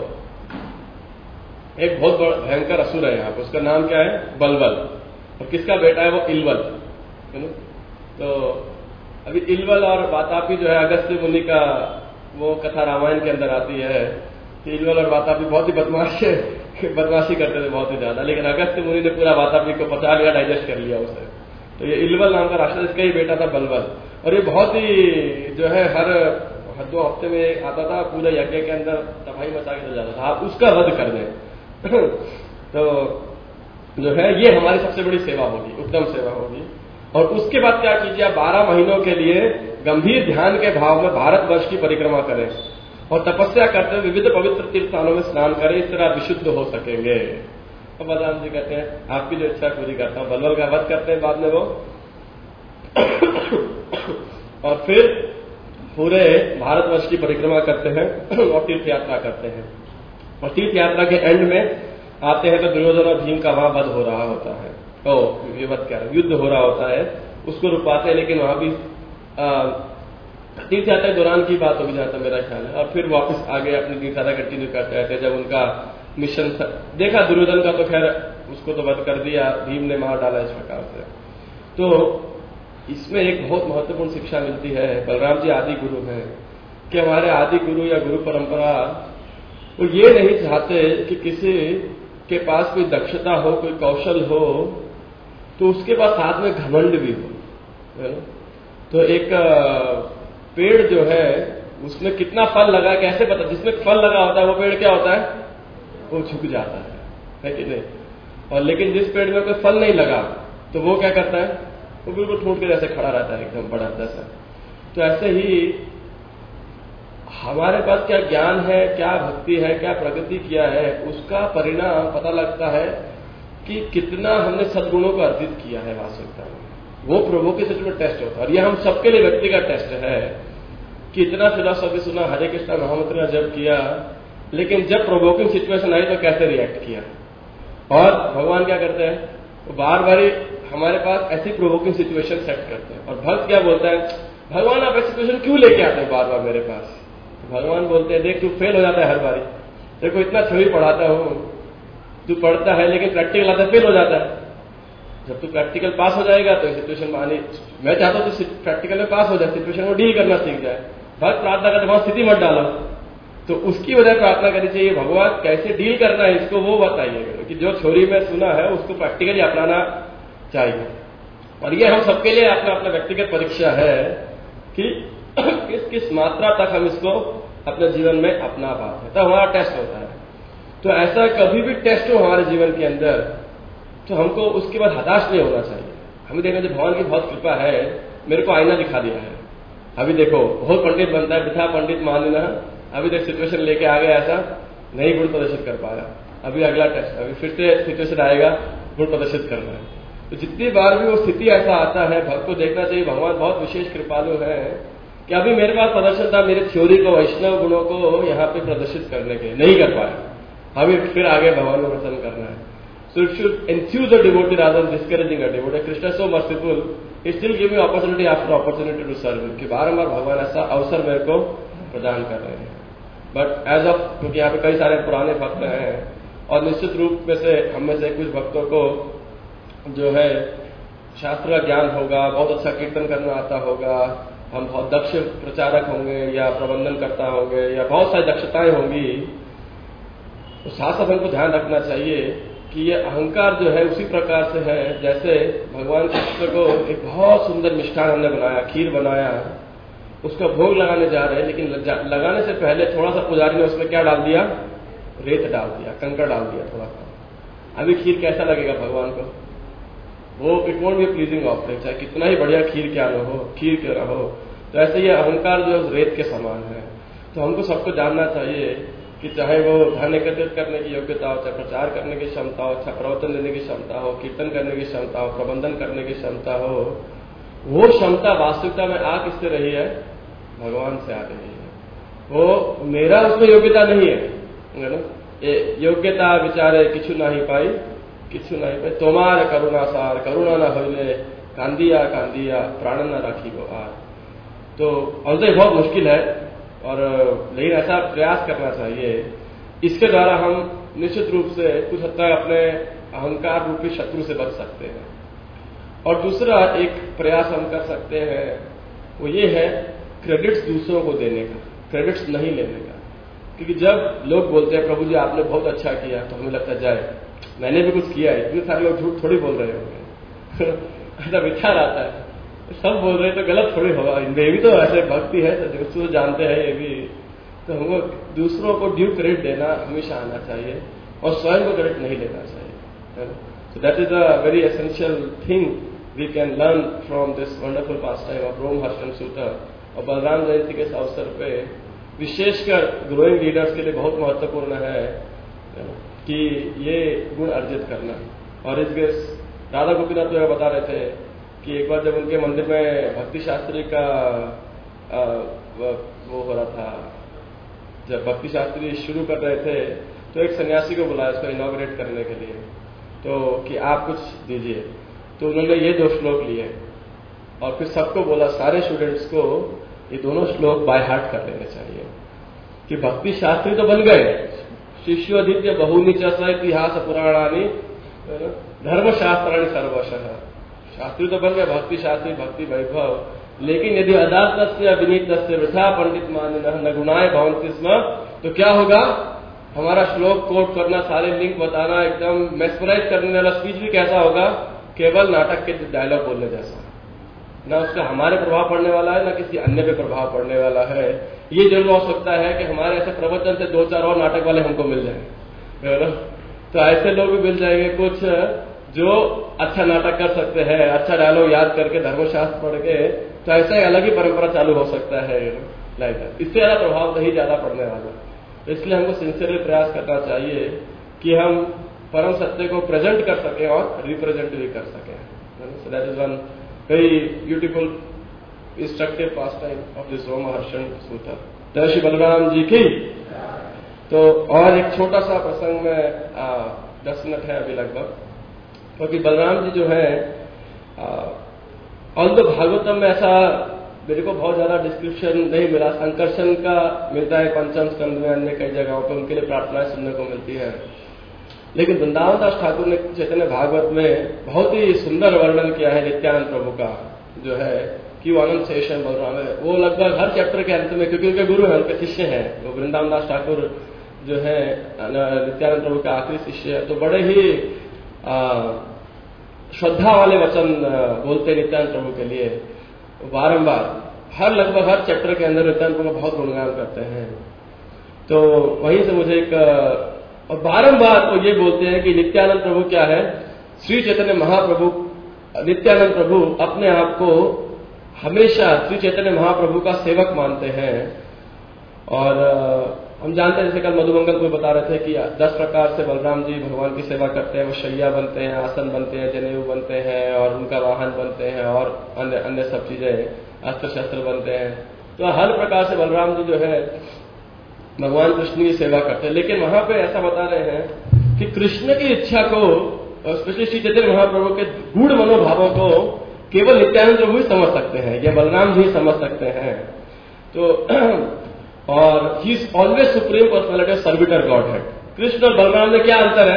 एक बहुत बड़ा भयंकर असुर है यहाँ पर, उसका नाम क्या है, बलबल, और किसका बेटा है वो इलवल। तो अभी इलवल और वातापी जो है अगस्त्य मुनि का वो कथा रामायण के अंदर आती है कि इलवल और वातापी बहुत ही बदमाशी करते थे बहुत ही ज्यादा, लेकिन अगस्त्य मुनि ने पूरा वातापी को पचा लिया, डाइजेस्ट कर लिया उसे। तो ये इलवल नाम का राक्षस, इसका ही बेटा था बलबल, और ये बहुत ही जो है हर 2 हफ्ते में आता था, पूरे यज्ञ के अंदर तबाही मचा के चल जाता था, आप उसका वध कर दें। तो जो है ये हमारी सबसे बड़ी सेवा होगी, उत्तम सेवा होगी। और उसके बाद क्या कीजिए, आप 12 महीनों के लिए गंभीर ध्यान के भाव में भारतवर्ष की परिक्रमा करें और तपस्या करते हुए विविध पवित्र तीर्थ स्थानों में स्नान करें, इस तरह विशुद्ध हो सकेंगे। और बलराम जी कहते हैं आपकी जो इच्छा पूरी करता हूं। बलबल का वध करते हैं बाद में वो और फिर पूरे भारतवर्ष की परिक्रमा करते हैं और तीर्थ यात्रा करते हैं। और तीर्थ यात्रा के एंड में आते हैं तो दुर्योधन और भीम का वहां वध हो रहा होता है, ये वध क्या है, युद्ध हो रहा होता है, उसको रुकवाते हैं। लेकिन वहां भी तीर्थ यात्रा के दौरान की बात होगी जहां तक मेरा ख्याल है। और फिर वापस आगे अपनी तीर्थ यात्रा कंटिन्यू करते रहते हैं। जब उनका मिशन देखा दुर्योधन का, तो खैर उसको तो वध कर दिया, भीम ने मार डाला इस प्रकार से। तो इसमें एक बहुत महत्वपूर्ण शिक्षा मिलती है, बलराम जी आदि गुरु हैं, कि हमारे आदि गुरु या गुरु परंपरा वो ये नहीं चाहते कि किसी के पास कोई दक्षता हो, कोई कौशल हो, तो उसके पास साथ में घमंड भी हो। तो एक पेड़ जो है उसमें कितना फल लगा कैसे पता, जिसमें फल लगा होता है वो पेड़ क्या होता है, वो झुक जाता है कि नहीं। और लेकिन जिस पेड़ में कोई फल नहीं लगा तो वो क्या करता है, वो बिल्कुल ठूंठ के जैसे खड़ा रहता है, एकदम बड़ा जैसा। तो ऐसे ही हमारे पास क्या ज्ञान है, क्या भक्ति है, क्या प्रगति किया है, उसका परिणाम पता लगता है कि कितना हमने सद्गुणों को अर्जित किया है वास्तविकता में। वो प्रभु के सच में टेस्ट होता है। और यह हम सबके लिए व्यक्तिगत टेस्ट है कि इतना फिलॉसफी सुना, हरे कृष्णा महामंत्र जब किया, लेकिन जब प्रोवोकिंग सिचुएशन आई तो कैसे रिएक्ट किया। और भगवान क्या करते हैं, वो बार बार हमारे पास ऐसी प्रोवोकिंग सिचुएशन सेट करते हैं। और भक्त क्या बोलता है, भगवान आप ऐसी सिचुएशन क्यों लेके आते हैं बार बार मेरे पास। भगवान बोलते हैं देख तू फेल हो जाता है हर बारी, देखो इतना छवि पढ़ाता हूं, तू पढ़ता है लेकिन प्रैक्टिकल आता है फेल हो जाता है। जब तू प्रैक्टिकल पास हो जाएगा तो सिचुएशन में आनी, मैं चाहता हूं तो प्रैक्टिकल में पास हो जाए, सिचुएशन को डील करना सीख जाए। भक्त प्रार्थना करते वहां स्थिति मत डालो, तो उसकी वजह प्रार्थना करनी चाहिए, भगवान कैसे डील करना है इसको वो बताइएगा, कि जो थ्योरी में सुना है उसको प्रैक्टिकली अपनाना चाहिए। और ये हम सबके लिए अपना अपना व्यक्तिगत परीक्षा है कि किस किस मात्रा तक हम इसको अपने जीवन में अपना पाते हैं, तो हमारा टेस्ट होता है। तो ऐसा कभी भी टेस्ट हो हमारे जीवन के अंदर तो हमको उसके बाद हताश नहीं होना चाहिए। हमें देखना चाहिए भगवान की बहुत कृपा है, मेरे को आईना दिखा दिया है, अभी देखो बहुत पंडित बनता है, बिठा पंडित मान लेना, अभी देख सिचुएशन लेके आ गया, ऐसा नहीं गुण प्रदर्शित कर पाया, अभी अगला टेस्ट, अभी फिर से सिचुएशन आएगा, गुण प्रदर्शित करना है। तो जितनी बार भी वो स्थिति ऐसा आता है, भक्त को देखना चाहिए भगवान बहुत विशेष कृपालु है कि अभी मेरे पास प्रदर्शन था मेरी थ्योरी को, वैष्णव गुणों को यहाँ पे प्रदर्शित करने के, नहीं कर पाया, हमें फिर आगे भगवान को प्रसन्न करना है। So it should enthuse a devotee rather than discouraging a devotee. Krishna is so merciful, he still give me opportunity after opportunity to serve him. कि बारंबार भगवान ऐसा अवसर मेरे को प्रदान कर रहे हैं। बट एज ऑफ, क्योंकि यहाँ पे कई सारे पुराने भक्त हैं और निश्चित रूप में से हम में से कुछ भक्तों को जो है शास्त्र का ज्ञान होगा, बहुत अच्छा कीर्तन करना आता होगा, हम बहुत दक्ष प्रचारक होंगे या प्रबंधन करता होंगे या बहुत सारी दक्षताएं होंगी, तो साथ साथ हमको ध्यान रखना चाहिए कि ये अहंकार जो है उसी प्रकार से है जैसे भगवान कृष्ण को एक बहुत सुंदर मिष्ठान हमने बनाया, खीर बनाया, उसका भोग लगाने जा रहे हैं, लेकिन लगाने से पहले थोड़ा सा पुजारी ने उसमें क्या डाल दिया, रेत डाल दिया, कंकड़ डाल दिया थोड़ा सा। अभी खीर कैसा लगेगा भगवान को, वो it won't be pleasing offering, चाहे कितना ही बढ़िया खीर क्या न हो, खीर क्यों न हो। तो ऐसे ये अहंकार जो रेत के समान है। तो हमको सबको जानना चाहिए कि चाहे वो धन एकत्रित करने की योग्यता हो, चाहे प्रचार करने की क्षमता हो, चाहे प्रवचन देने की क्षमता हो, कीर्तन करने की क्षमता हो, प्रबंधन करने की क्षमता हो, वो क्षमता वास्तविकता में आ किससे रही है, भगवान से आ रही है। वो मेरा उसमें योग्यता नहीं है ना, ये योग्यता विचारे किछु नहीं पाई, किछु नहीं पाई, तुम्हारे करुणा सार, करुणा न होइले कांदिया कांदिया प्राण न राखी गो आर। तो अंतर बहुत मुश्किल है, और लेकिन ऐसा प्रयास करना चाहिए। इसके द्वारा हम निश्चित रूप से कुछ हद तक अपने अहंकार रूपी शत्रु से बच सकते हैं। और दूसरा एक प्रयास हम कर सकते हैं, वो ये है क्रेडिट्स दूसरों को देने का, क्रेडिट्स नहीं लेने का। क्योंकि जब लोग बोलते हैं प्रभु जी आपने बहुत अच्छा किया, तो हमें लगता है जाए मैंने भी कुछ किया है, इतने सारे लोग झूठ थोड़ी बोल रहे होंगे ऐसा विचार आता है, सब बोल रहे तो गलत थोड़ी होगा, इनमें भी तो ऐसे भक्ति है, तो जानते हैं ये भी। तो हमको दूसरों को ड्यू क्रेडिट देना हमेशा आना चाहिए और स्वयं को क्रेडिट नहीं लेना चाहिए। So that is a very essential thing we can learn from this wonderful pastime of Romaharshana सूत्र। और बलराम जयंती के अवसर पे विशेषकर ग्रोइंग लीडर्स के लिए बहुत महत्वपूर्ण है कि ये गुण अर्जित करना। और इस राधा गोपीनाथ जो बता रहे थे कि एक बार जब उनके मंदिर में भक्ति शास्त्री का वो हो रहा था, जब भक्ति शास्त्री शुरू कर रहे थे तो एक सन्यासी को बुलाया इसको इनॉग्रेट करने के लिए, तो कि आप कुछ दीजिए। तो उन्होंने ये 2 श्लोक लिए और फिर सबको बोला, सारे स्टूडेंट्स को ये दोनों श्लोक बाय हार्ट कर लेने चाहिए कि भक्ति शास्त्री तो बन गए, शिष्योदित्य बहुनी च इतिहास पुराणानी धर्मशास्त्राणी सर्वशः, शास्त्री तो बन गए, भक्ति शास्त्री, भक्ति वैभव, लेकिन यदि अदार्तस्य विनीतस्य वृथा पंडित मानिनः न गुणाय भवन्ति स्म, तो क्या होगा, हमारा श्लोक कोट करना, सारे लिंक बताना, एकदम मेस्मराइज करने वाला स्पीच भी कैसा होगा, केवल नाटक के डायलॉग बोलने जैसा, ना उसका हमारे प्रभाव पड़ने वाला है, ना किसी अन्य पे प्रभाव पड़ने वाला है। ये जरूर हो सकता है कि हमारे ऐसे प्रवचन से 2-4 और नाटक वाले हमको मिल जाए, तो ऐसे लोग भी मिल जाएंगे कुछ जो अच्छा नाटक कर सकते हैं, अच्छा डायलॉग याद करके धर्मशास्त्र पढ़ के, तो ऐसा ही अलग ही परंपरा चालू हो सकता है लाइक। इससे ज्यादा प्रभाव नहीं ज्यादा पड़ने वाला। तो इसलिए हमको सिंसियरली प्रयास करना चाहिए कि हम परम सत्य को प्रेजेंट कर सकें और रिप्रेजेंट भी कर सकें। So that is one very beautiful instructive pastime of this Romaharshana सूत्र। जय श्री बलराम जी की। तो और एक छोटा सा प्रसंग में 10 मिनट है अभी लगभग, क्योंकि बलराम जी जो है और तो भागवतम में ऐसा मेरे को बहुत ज्यादा डिस्क्रिप्शन नहीं मिला, संकर्षण का मिलता है पंचम स्कंद में, अन्य कई जगहों पर उनके लिए प्रार्थनाएं सुनने को मिलती है। लेकिन वृंदावन दास ठाकुर ने चैतन्य भागवत में बहुत ही सुंदर वर्णन किया है नित्यानंद प्रभु का, जो है कि वो अनंत शेष है बलराम है। वो लगभग हर चैप्टर के अंत में, क्योंकि उनके गुरु हैं, उनके शिष्य हैं, वो वृंदावन दास ठाकुर जो है नित्यानंद प्रभु का आखिरी शिष्य है, तो बड़े ही श्रद्धा वाले वचन बोलते नित्यानंद प्रभु के लिए बारंबार, लगभग हर चैप्टर के अंदर नित्यानंद प्रभु का बहुत गुणगान करते हैं। तो वहीं से मुझे एक और बारंबार तो ये बोलते हैं कि नित्यानंद प्रभु क्या है, श्री चैतन्य महाप्रभु, नित्यानंद प्रभु अपने आप को हमेशा श्री चैतन्य महाप्रभु का सेवक मानते हैं। और हम जानते हैं, जैसे कल मधुमंगल को बता रहे थे कि 10 प्रकार से बलराम जी भगवान की सेवा करते हैं। वो शैया बनते हैं, आसन बनते हैं, जनेऊ बनते हैं और उनका वाहन बनते हैं और अन्य अन्य सब चीजें, अस्त्र शस्त्र बनते हैं। तो हर प्रकार से बलराम जी जो है भगवान कृष्ण की सेवा करते हैं। लेकिन वहां पे ऐसा बता रहे हैं कि कृष्ण की इच्छा को, स्पेशली श्री चैतन्य महाप्रभु के गूढ़ मनोभावों को केवल नित्यानंद प्रभु ही समझ सकते हैं, या बलराम जी समझ सकते हैं। तो और he is always supreme personality of servitor Godhead. Krishna और बलराम में क्या अंतर है?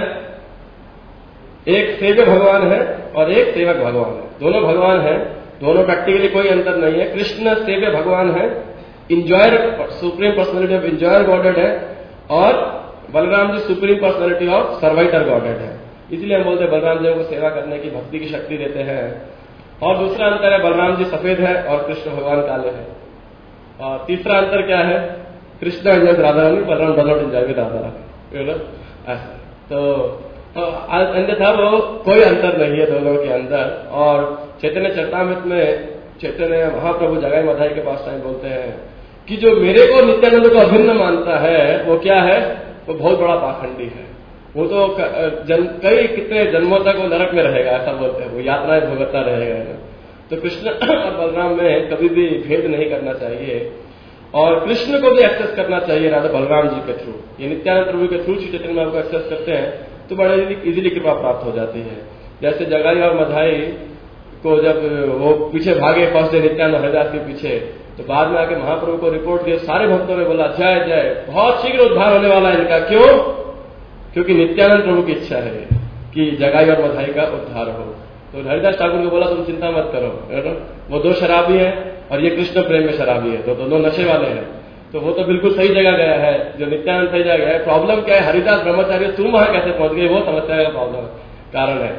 एक सेव्य भगवान है और एक सेवक भगवान है। दोनों भगवान है, दोनों प्रैक्टिकली कोई अंतर नहीं है। कृष्ण सेव्य भगवान है, enjoyer, supreme personality of enjoyer Godhead है, और Balram ji supreme personality of servitor Godhead है। इसलिए हम बोलते हैं बलराम जी को सेवा करने की, भक्ति की शक्ति देते हैं। और दूसरा अंतर है, बलराम जी सफेद है और कृष्ण भगवान काले हैं। और तीसरा अंतर क्या है? Krishna enjoy Radha Rani, Balram does not enjoy with Radha Rani. ऐसा तो अन्यथा वो कोई अंतर नहीं है दोनों के अंदर। और चैतन्य चरितामृत में चैतन्य महाप्रभु जगाई मधाई के पास टाइम बोलते हैं कि जो मेरे को नित्यानंद को अभिन्न मानता है वो क्या है? वो बहुत बड़ा पाखंडी है। वो तो कई कितने जन्मों तक वो नरक में रहेगा, ऐसा बोलते हैं। वो यात्राएं भुगतता रहेगा। तो कृष्ण और बलराम में कभी भी भेद नहीं करना चाहिए, और कृष्ण को भी एक्सेस करना चाहिए राधा बलराम जी के थ्रू। ये नित्यानंद प्रभु के थ्रू श्री चैतन्य महाप्रभु को एक्सेस करते हैं तो बड़े इजीली कृपा प्राप्त हो जाती है। जैसे जगाई और मधाई को जब वो पीछे भागे फर्स्ट डे नित्यानंद हरिदास के पीछे, तो बाद में आके महाप्रभु को रिपोर्ट दिया, सारे भक्तों ने बोला जय जय, बहुत शीघ्र उद्धार होने वाला है इनका। क्यों? क्योंकि नित्यानंद प्रभु की इच्छा है कि जगाई और मधाई का उद्धार हो। तो हरिदास ठाकुर को बोला तुम चिंता मत करो, वो दो शराबी हैं और ये कृष्ण प्रेम में शराबी है, तो दोनों नशे वाले हैं। तो वो तो बिल्कुल सही जगह गया है, जो नित्यानंद सही जगह गया है। प्रॉब्लम क्या है? हरिदास ब्रह्मचारी तुम वहां कैसे पहुंच गए? वो समस्या का प्रॉब्लम कारण है,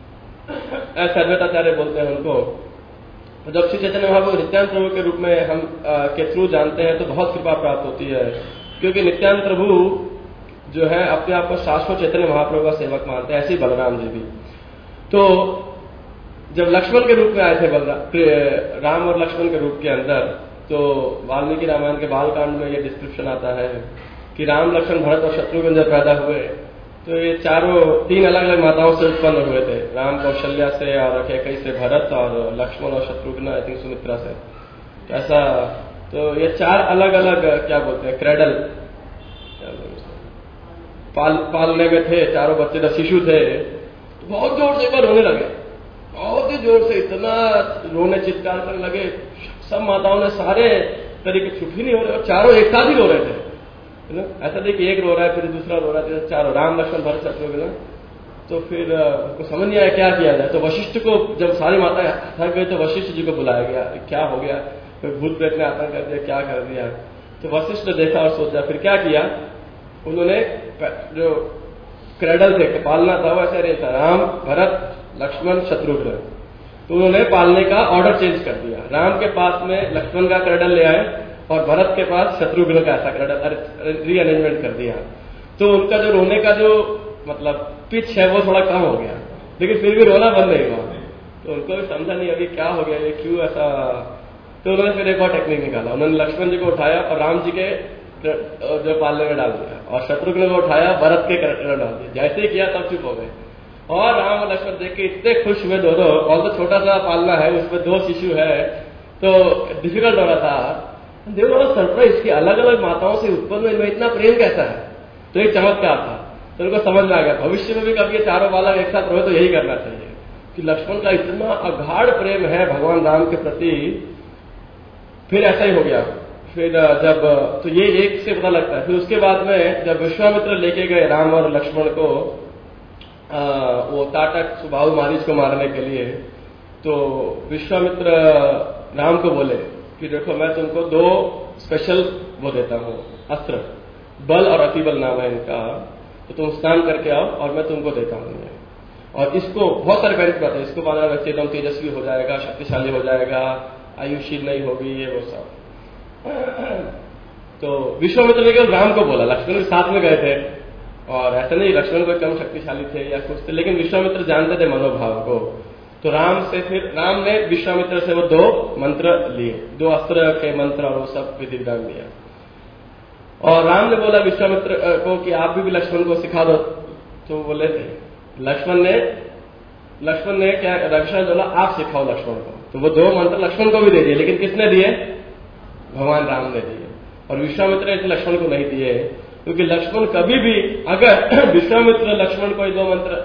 ऐसा अद्वैताचार्य बोलते हैं उनको। तो जब श्री चैतन्य महाप्रभु नित्यानंद प्रभु के रूप में हम के थ्रू जानते हैं तो बहुत कृपा प्राप्त होती है, क्योंकि नित्यानंद प्रभु जो है अपने आप को शाश्वत चैतन्य महाप्रभु का सेवक मानते हैं, ऐसे ही बलराम जी भी। तो जब लक्ष्मण के रूप में आए थे बलराम, राम और लक्ष्मण के रूप के अंदर, तो वाल्मीकि रामायण के बालकांड में ये डिस्क्रिप्शन आता है कि राम लक्ष्मण भरत और शत्रुघ्न जब पैदा हुए तो ये चारों 3 अलग अलग माताओं से उत्पन्न हुए थे। राम कौशल्या से, और कैकेयी से भरत, और लक्ष्मण और शत्रुघ्न आई थिंक सुमित्रा से। तो ऐसा, तो ये 4 अलग अलग क्या बोलते हैं, क्रेडल पालने में थे चारों बच्चे, जब शिशु थे तो बहुत जोर से एक बार रोने लगे, बहुत ही जोर से, इतना रोने चित्कार करने लगे। सब माताओं ने सारे तरीके चुप ही नहीं हो रहे, और चारों एक साथ ही रो रहे थे। ऐसा नहीं कि एक रो रहा है फिर दूसरा रो रहा है, चारों राम लक्ष्मण भरत शत्रुघ्न। तो फिर उसको समझ नहीं आया क्या किया जाए। तो वशिष्ठ को, जब सारी माताएं थक गई तो वशिष्ठ जी को बुलाया गया, क्या हो गया? फिर भूत प्रेत ने आतंक कर दिया, क्या कर दिया? तो वशिष्ठ ने देखा और सोचा, फिर क्या किया उन्होंने, जो क्रेडल थे पालना था वो ऐसे रहता, राम भरत लक्ष्मण शत्रुघ्न, तो उन्होंने पालने का ऑर्डर चेंज कर दिया। राम के पास में लक्ष्मण का क्रेडल ले आए और भरत के पास शत्रुघ्न का ऐसा क्रेडल रीअरेंजमेंट कर दिया। तो उनका जो रोने का जो मतलब पिच है वो थोड़ा कम हो गया, लेकिन फिर भी रोना बंद नहीं हुआ। तो उनको भी समझा नहीं अभी क्या हो गया, ये क्यों ऐसा। तो उन्होंने फिर एक और टेक्निक निकाला, उन्होंने लक्ष्मण जी को उठाया और राम जी के जो पालने में डाल दिया, और शत्रुघ्न को उठाया भरत के कैरेक्टर डाल दिया। जैसे ही किया तब चुप हो गए, और राम और लक्ष्मण देख के इतने खुश हुए दोनों। और तो छोटा सा पालना है, उसमें 2 शिशु है, तो डिफिकल्ट हो रहा था। देखो सरप्राइज की अलग अलग माताओं से उत्पन्न इनमें इतना प्रेम कैसा है। तो एक चमत्कार था, तो उनको समझ में आ गया भविष्य में भी कभी ये चारों बालक एक साथ रहे तो यही करना चाहिए, कि लक्ष्मण का इतना अगाध प्रेम है भगवान राम के प्रति। फिर ऐसा ही हो गया। फिर जब, तो ये एक से पता लगता है। फिर उसके बाद में जब विश्वामित्र लेके गए राम और लक्ष्मण को वो ताटक सुबाहु मारीच को मारने के लिए, तो विश्वामित्र राम को बोले कि देखो मैं तुमको 2 स्पेशल वो देता हूँ अस्त्र, बल और अतिबल नाम है इनका, तो तुम स्नान करके आओ और मैं तुमको देता हूँ। और इसको बहुत सारे बेनिफिट आते हैं, इसको पाने बच्चे एकदम तेजस्वी हो जाएगा, शक्तिशाली हो जाएगा, आयुषील नहीं होगी, ये वो सब। तो विश्वामित्र ने केवल राम को बोला, लक्ष्मण के साथ में गए थे, और ऐसा नहीं लक्ष्मण कोई कम शक्तिशाली थे या कुछ थे, लेकिन विश्वामित्र जानते थे मनोभाव को। तो राम से, फिर राम ने विश्वामित्र से वो 2 मंत्र लिए, 2 अस्त्र के मंत्र, और वो सब विधि विधान दिया। और राम ने बोला विश्वामित्र को कि आप भी लक्ष्मण को सिखा दो, तो बोले थे लक्ष्मण ने क्या लक्ष्मण बोला आप सिखाओ लक्ष्मण को, तो वो 2 मंत्र लक्ष्मण को भी दे दिए, लेकिन किसने दिए? भगवान राम ने दिए। और विश्वामित्र ने लक्ष्मण को नहीं दिए, क्योंकि लक्ष्मण कभी भी अगर विश्वामित्र लक्ष्मण को 2 मंत्र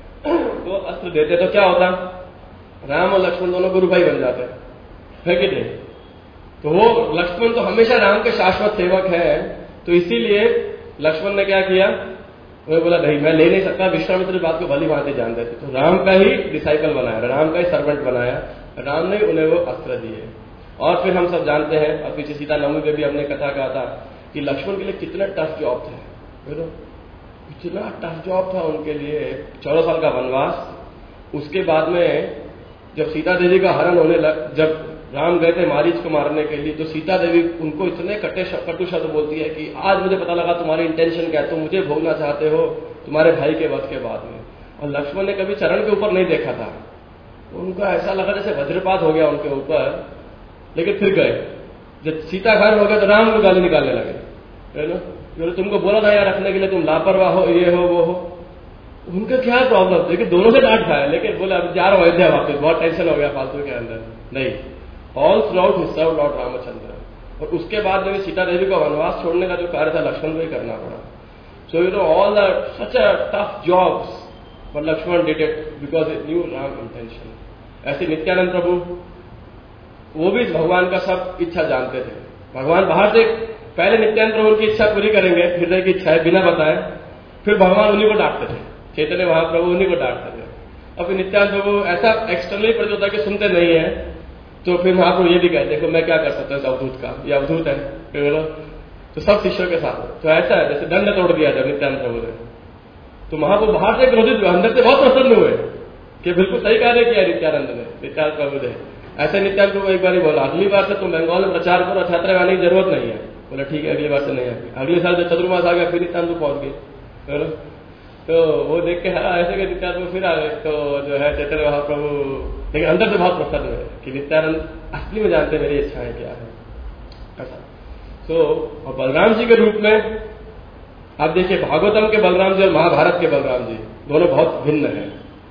2 अस्त्र देते तो क्या होता? राम और लक्ष्मण दोनों गुरु भाई बन जाते, है कि नहीं? तो वो लक्ष्मण तो हमेशा राम के शाश्वत सेवक है, तो इसीलिए लक्ष्मण ने क्या किया? वो बोला नहीं मैं ले नहीं सकता, विश्वामित्र बात को भली भांति जानते थे, तो राम का ही डिसाइपल बनाया, राम का ही सर्वेंट बनाया, राम ने उन्हें वो अस्त्र दिए। और फिर हम सब जानते हैं, और पीछे सीता नवमी में भी हमने कथा कहा था कि लक्ष्मण के लिए कितना टफ जॉब था, इतना टफ जॉब था उनके लिए। 14 साल का वनवास, उसके बाद में जब सीता देवी का हरण होने लग, जब राम गए थे मारीच को मारने के लिए, तो सीता देवी उनको इतने कटु शब्द बोलती है कि आज मुझे पता लगा तुम्हारी इंटेंशन क्या है, तुम मुझे भोगना चाहते हो तुम्हारे भाई के वध के बाद में। और लक्ष्मण ने कभी चरण के ऊपर नहीं देखा था, उनका ऐसा लगा जैसे वज्रपात हो गया उनके ऊपर, लेकिन फिर गए। जब सीता घर हो गया तो राम को गाली निकालने लगे, है ना, जो तुमको बोला था यार रखने के लिए, तुम लापरवाह हो, ये हो वो हो। उनका क्या प्रॉब्लम, लेकिन दोनों से डांट खाया, लेकिन बोले अब जा रहा हूं अयोध्या वापस, बहुत टेंशन हो गया फालतू के अंदर। नहीं, all throughout he served Lord Ramachandra. और उसके बाद जब सीता देवी का वनवास छोड़ने का जो कार्य था लक्ष्मण को ही करना पड़ा। So you know all the such a tough jobs, but Lakshman did it because it knew Ram intention. ऐसे नित्यानंद प्रभु वो भी भगवान का सब इच्छा जानते थे। भगवान बाहर से पहले नित्यानंद प्रभु की इच्छा पूरी करेंगे, हृदय की इच्छा है बिना बताए, फिर भगवान उन्हीं को डांटते थे, चैतन्य महाप्रभु उन्हीं को डांटते थे। और फिर नित्यानंद प्रभु ऐसा एक्सटर्नली प्रकट होता कि सुनते नहीं है, तो फिर महाप्रभु ये भी कहते देखो मैं क्या कर सकता हूँ अवधूत का, ये अवधूत है, फिर तो सब शिष्यों के साथ। तो ऐसा है जैसे दंड तोड़ दिया जब नित्यानंद प्रभु ने, तो महाप्रभु बाहर से क्रोधित हुए, अंदर से बहुत प्रसन्न हुए कि बिल्कुल सही कार्य किया नित्यानंद ने, नित्यानंद प्रभु ने। ऐसे नित्यानंद प्रभु एक बार ही बोला अगली बार से तुम बंगाल में प्रचार करो, छात्रा आने की जरूरत नहीं है। बोला ठीक है अगली बार से नहीं आती। अगले साल जब चतुर्मास आ गया फिर नित्यानंद पहुंच गए, तो वो देख के ऐसे के नित्यानंद फिर आ गए। तो जो है चैतन्य महाप्रभु लेकिन अंदर से बहुत प्रसन्न हुए कि नित्यानंद असली में जानते मेरी इच्छाएं क्या है, ऐसा। तो और बलराम जी के रूप में आप देखिए भागवतम के बलराम जी और महाभारत के बलराम जी दोनों बहुत भिन्न हैं।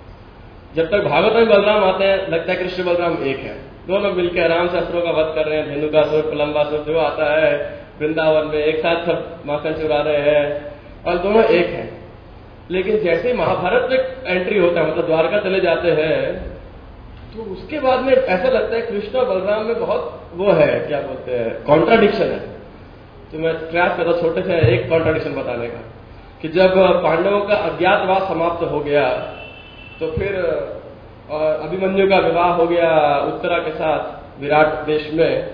जब तक भागवत में बलराम आते हैं लगता है कृष्ण बलराम एक है, दोनों मिलकर राम शस्त्रों का वध कर रहे हैं, धेनुकासुर प्रलंबासुर जो आता है वृंदावन में एक साथ सब माखन चुरा रहे हैं और दोनों एक हैं। लेकिन जैसे महाभारत में एंट्री होता है, मतलब द्वारका चले जाते हैं, तो उसके बाद में ऐसा लगता है कृष्ण और बलराम में बहुत वो है क्या बोलते हैं कॉन्ट्राडिक्शन है। तो मैं प्रयास करता छोटे से एक कॉन्ट्राडिक्शन बताने का कि जब पांडवों का अज्ञातवास समाप्त हो गया तो फिर अभिमन्यु का विवाह हो गया उत्तरा के साथ विराट देश में,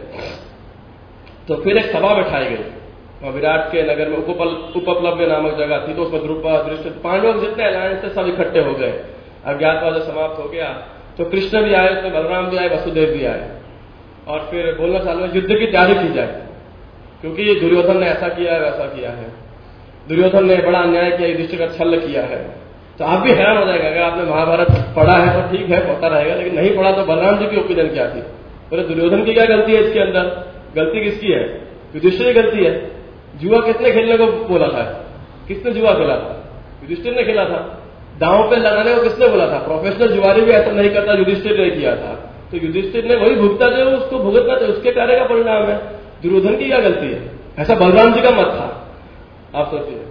तो फिर एक सभा बैठाई गई और विराट के नगर में उपप्लव्य नामक जगह थी, तो उसमें द्रुपद दृष्ट पांडवों जितने अलायंस थे सब इकट्ठे हो गए। अज्ञातवास समाप्त हो गया तो कृष्ण भी आए, उसमें बलराम भी आए, वसुदेव भी आए और फिर बोलना चालू युद्ध की तैयारी की जाए, क्योंकि दुर्योधन ने ऐसा किया है वैसा किया है, दुर्योधन ने बड़ा अन्याय किया, युधिष्ठिर का छल किया है। तो आप भी हैरान हो जाएगा अगर आपने महाभारत पढ़ा है तो ठीक है पता रहेगा, लेकिन नहीं पढ़ा तो बलराम जी की ओपिनियन क्या थी, बोले दुर्योधन की क्या गलती है इसके अंदर, गलती किसकी है, युधिष्ठिर की गलती है। जुआ किसने खेलने को बोला था, किसने जुआ खेला था, युधिष्ठिर ने खेला था। दांव पे लगाने को किसने बोला था, प्रोफेशनल जुआरी भी ऐसा नहीं करता, युधिष्ठिर ने किया था। तो युधिष्ठिर ने वही भुगता जो उसको भुगतना था, उसके कार्य का परिणाम है। दुर्योधन की क्या गलती है, ऐसा बलराम जी का मत था। आप सोचिए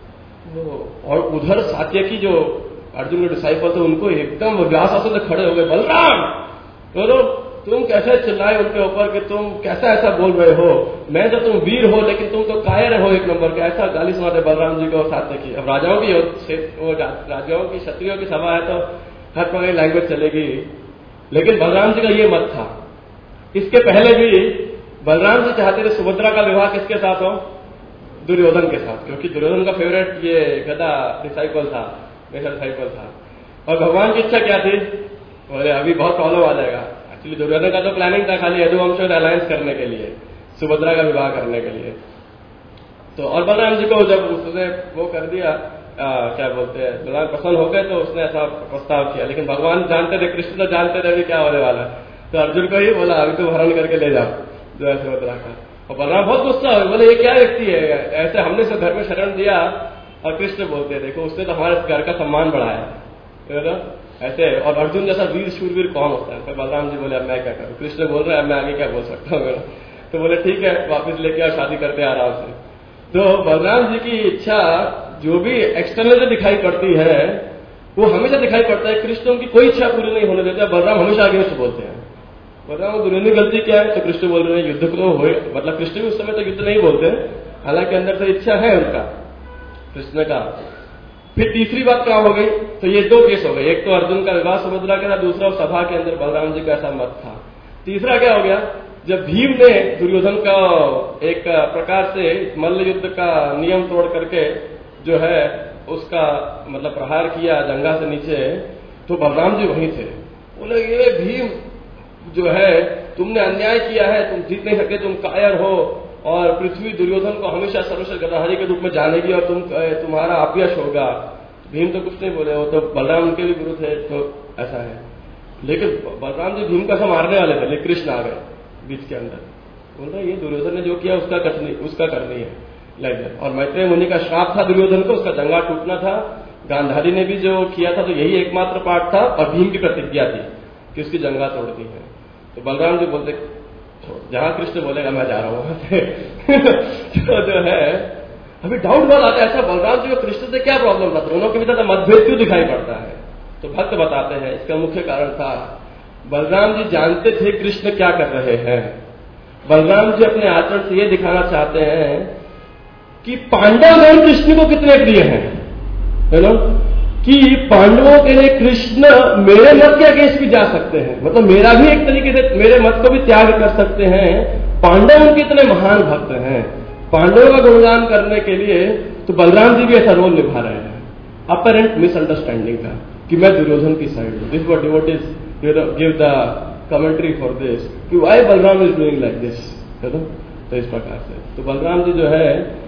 और उधर सात्यकी जो अर्जुन के डिसाइपल थे उनको एकदम व्यासासन से खड़े हो गए, बलराम तो तुम कैसे चिल्लाए उनके ऊपर कि तुम कैसा ऐसा बोल रहे हो, मैं तो तुम वीर हो लेकिन तुम तो कायर हो एक नंबर के, ऐसा गाली सुनाते बलराम जी को सात्यकी। अब राजाओं की क्षत्रियों की सभा है तो हर प्रकार की लैंग्वेज चलेगी, लेकिन बलराम जी का ये मत था। इसके पहले भी बलराम जी चाहते थे सुभद्रा का विवाह किसके साथ हो, दुर्योधन के साथ, क्योंकि दुर्योधन का फेवरेट ये गदा डिसाइपल था, डिसाइपल था। और भगवान की इच्छा क्या थी, बोले अभी बहुत प्रॉब्लम आ जाएगा। एक्चुअली दुर्योधन का तो प्लानिंग था खाली यदुवंश और अलायंस करने के लिए, सुभद्रा का विवाह करने के लिए। तो और बलराम जी को जब उसने वो कर दिया क्या बोलते हैं बलराम प्रसन्न हो गए, तो उसने ऐसा प्रस्ताव किया। लेकिन भगवान जानते थे, कृष्ण तो जानते थे अभी क्या होने वाला, तो अर्जुन को ही बोला अभी तुम हरण करके ले जाओ जो है सुभद्रा का। और बलराम बहुत गुस्सा हुए, बोले ये क्या व्यक्ति है, ऐसे हमने सब घर में शरण दिया और कृष्ण बोलते देखो उसने तो हमारे घर का सम्मान बढ़ाया है ऐसे। और अर्जुन जैसा वीर शूरवीर कौन होता है। तो बलराम जी बोले अब मैं क्या करूं, कृष्ण बोल रहा है मैं आगे क्या बोल सकता हूँ। तो बोले ठीक है वापस लेके आओ, शादी करते हैं आराम से। तो बलराम जी की इच्छा जो भी एक्सटर्नल से दिखाई पड़ती है वो हमेशा दिखाई पड़ता है, कृष्ण उनकी कोई इच्छा पूरी नहीं होने देते। बलराम हमेशा आगे से बोलते हैं। बलराम दुनिया की गलती क्या है, तो कृष्ण बोल रहे हैं युद्ध को हो, मतलब कृष्ण भी उस समय तो युद्ध नहीं बोलते, हालांकि अंदर से इच्छा है उनका कृष्ण का। फिर तीसरी बात क्या हो गई, तो ये दो केस हो गए, एक तो अर्जुन का विवाह सुभद्रा के साथ, दूसरा सभा के अंदर बलराम जी का ऐसा मत था। तीसरा क्या हो गया, जब भीम ने दुर्योधन का एक प्रकार से मल्ल युद्ध का नियम तोड़ करके जो है उसका मतलब प्रहार किया जंगा से नीचे, तो बलराम जी वहीं थे। बोले ये भीम जो है तुमने अन्याय किया है, तुम जीत नहीं सके, तुम कायर हो और पृथ्वी दुर्योधन को हमेशा सर्वश्रेष्ठ गदाधारी के रूप में जानेगी और तुम्हारा अपयश होगा। भीम तो कुछ नहीं बोले, वो तो बलराम उनके भी गुरु थे, तो ऐसा है। लेकिन बलराम जी भीम का सब मारने वाले थे, लेकिन कृष्ण आ गए बीच के अंदर, बोल रहे ये दुर्योधन ने जो किया उसका करनी है लाइक। और मैत्रेय मुनि का श्राप था दुर्योधन को, उसका जंगा टूटना था। गांधारी ने भी जो किया था तो यही एकमात्र पाठ था, और भीम की प्रतिज्ञा थी कि उसकी जंगा तोड़नी है। तो बलराम जी बोलते जहां कृष्ण बोलेगा मैं जा रहा हूं तो जो है अभी डाउट बहुत आता है, ऐसा बलराम जी को कृष्ण से क्या प्रॉब्लम था, दोनों के बीच मतभेद क्यों दिखाई पड़ता है। तो भक्त बताते हैं इसका मुख्य कारण था बलराम जी जानते थे कृष्ण क्या कर रहे हैं। बलराम जी अपने आचरण से ये दिखाना चाहते हैं कि पांडवगण कृष्ण को कितने प्रिय हैं, है ना, कि पांडवों के लिए कृष्ण मेरे मत के अगेंस्ट भी जा सकते हैं, मतलब मेरा भी एक तरीके से मेरे मत को भी त्याग कर सकते हैं। पांडव उनके इतने महान भक्त हैं, पांडवों का गुणगान करने के लिए तो बलराम जी भी ऐसा रोल निभा रहे हैं। अपरेंट मिसअंडरस्टैंडिंग का कि मैं दुर्योधन की साइड हूं। This what devotees give the commentary for this कि why Balram is doing like this, है ना। तो इस प्रकार से तो बलराम जी जो है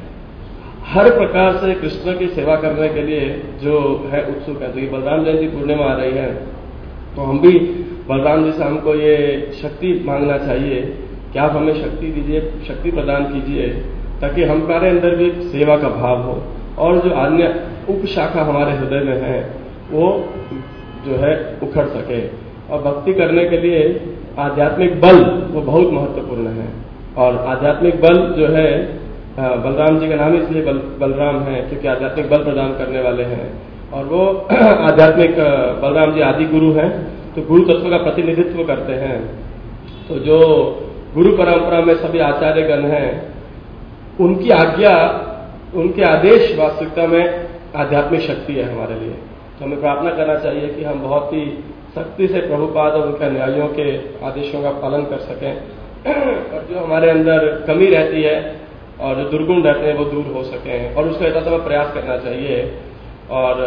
हर प्रकार से कृष्ण की सेवा करने के लिए जो है उत्सुक है। तो ये बलराम जयंती पूर्णिमा आ रही है, तो हम भी बलराम जी से हमको ये शक्ति मांगना चाहिए कि आप हमें शक्ति दीजिए, शक्ति प्रदान कीजिए, ताकि हमारे अंदर भी सेवा का भाव हो और जो अन्य उपशाखा हमारे हृदय में है वो जो है उखड़ सके। और भक्ति करने के लिए आध्यात्मिक बल वो बहुत महत्वपूर्ण है। और आध्यात्मिक बल जो है बलराम जी का नाम इसलिए बलराम है क्योंकि आध्यात्मिक बल प्रदान करने वाले हैं, और वो आध्यात्मिक बलराम जी आदि गुरु हैं, तो गुरु तत्व का प्रतिनिधित्व करते हैं। तो जो गुरु परंपरा में सभी आचार्यगण हैं उनकी आज्ञा, उनके आदेश वास्तविकता में आध्यात्मिक शक्ति है हमारे लिए। तो हमें प्रार्थना करना चाहिए कि हम बहुत ही सख्ती से प्रभुपाद और उनके अनुयायियों के आदेशों का पालन कर सकें, और जो हमारे अंदर कमी रहती है और जो दुर्गुण रहते हैं वो दूर हो सकें, और उसका यथासंभव प्रयास करना चाहिए। और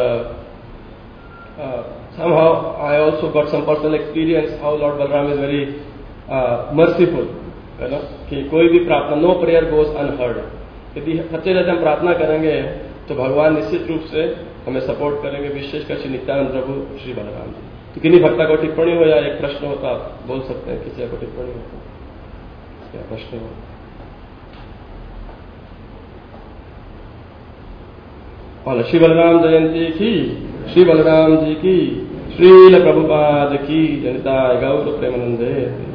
somehow I also got some personal experience how Lord Balram is very merciful, है ना, कि कोई भी प्रार्थना, no prayer goes unheard। यदि सच्चे जैसे हम प्रार्थना करेंगे तो भगवान निश्चित रूप से हमें सपोर्ट करेंगे, विशेषकर श्री नित्यानंद प्रभु श्री बलराम जी। तो किन्हीं भक्ता को टिप्पणी हो या एक प्रश्न हो तो आप बोल सकते हैं, किसी को टिप्पणी हो तो क्या प्रश्न हो। और श्री बलराम जयंती की, श्री बलराम जी की, श्रील प्रभुपाद की, जनिता गौर प्रेमानंदे।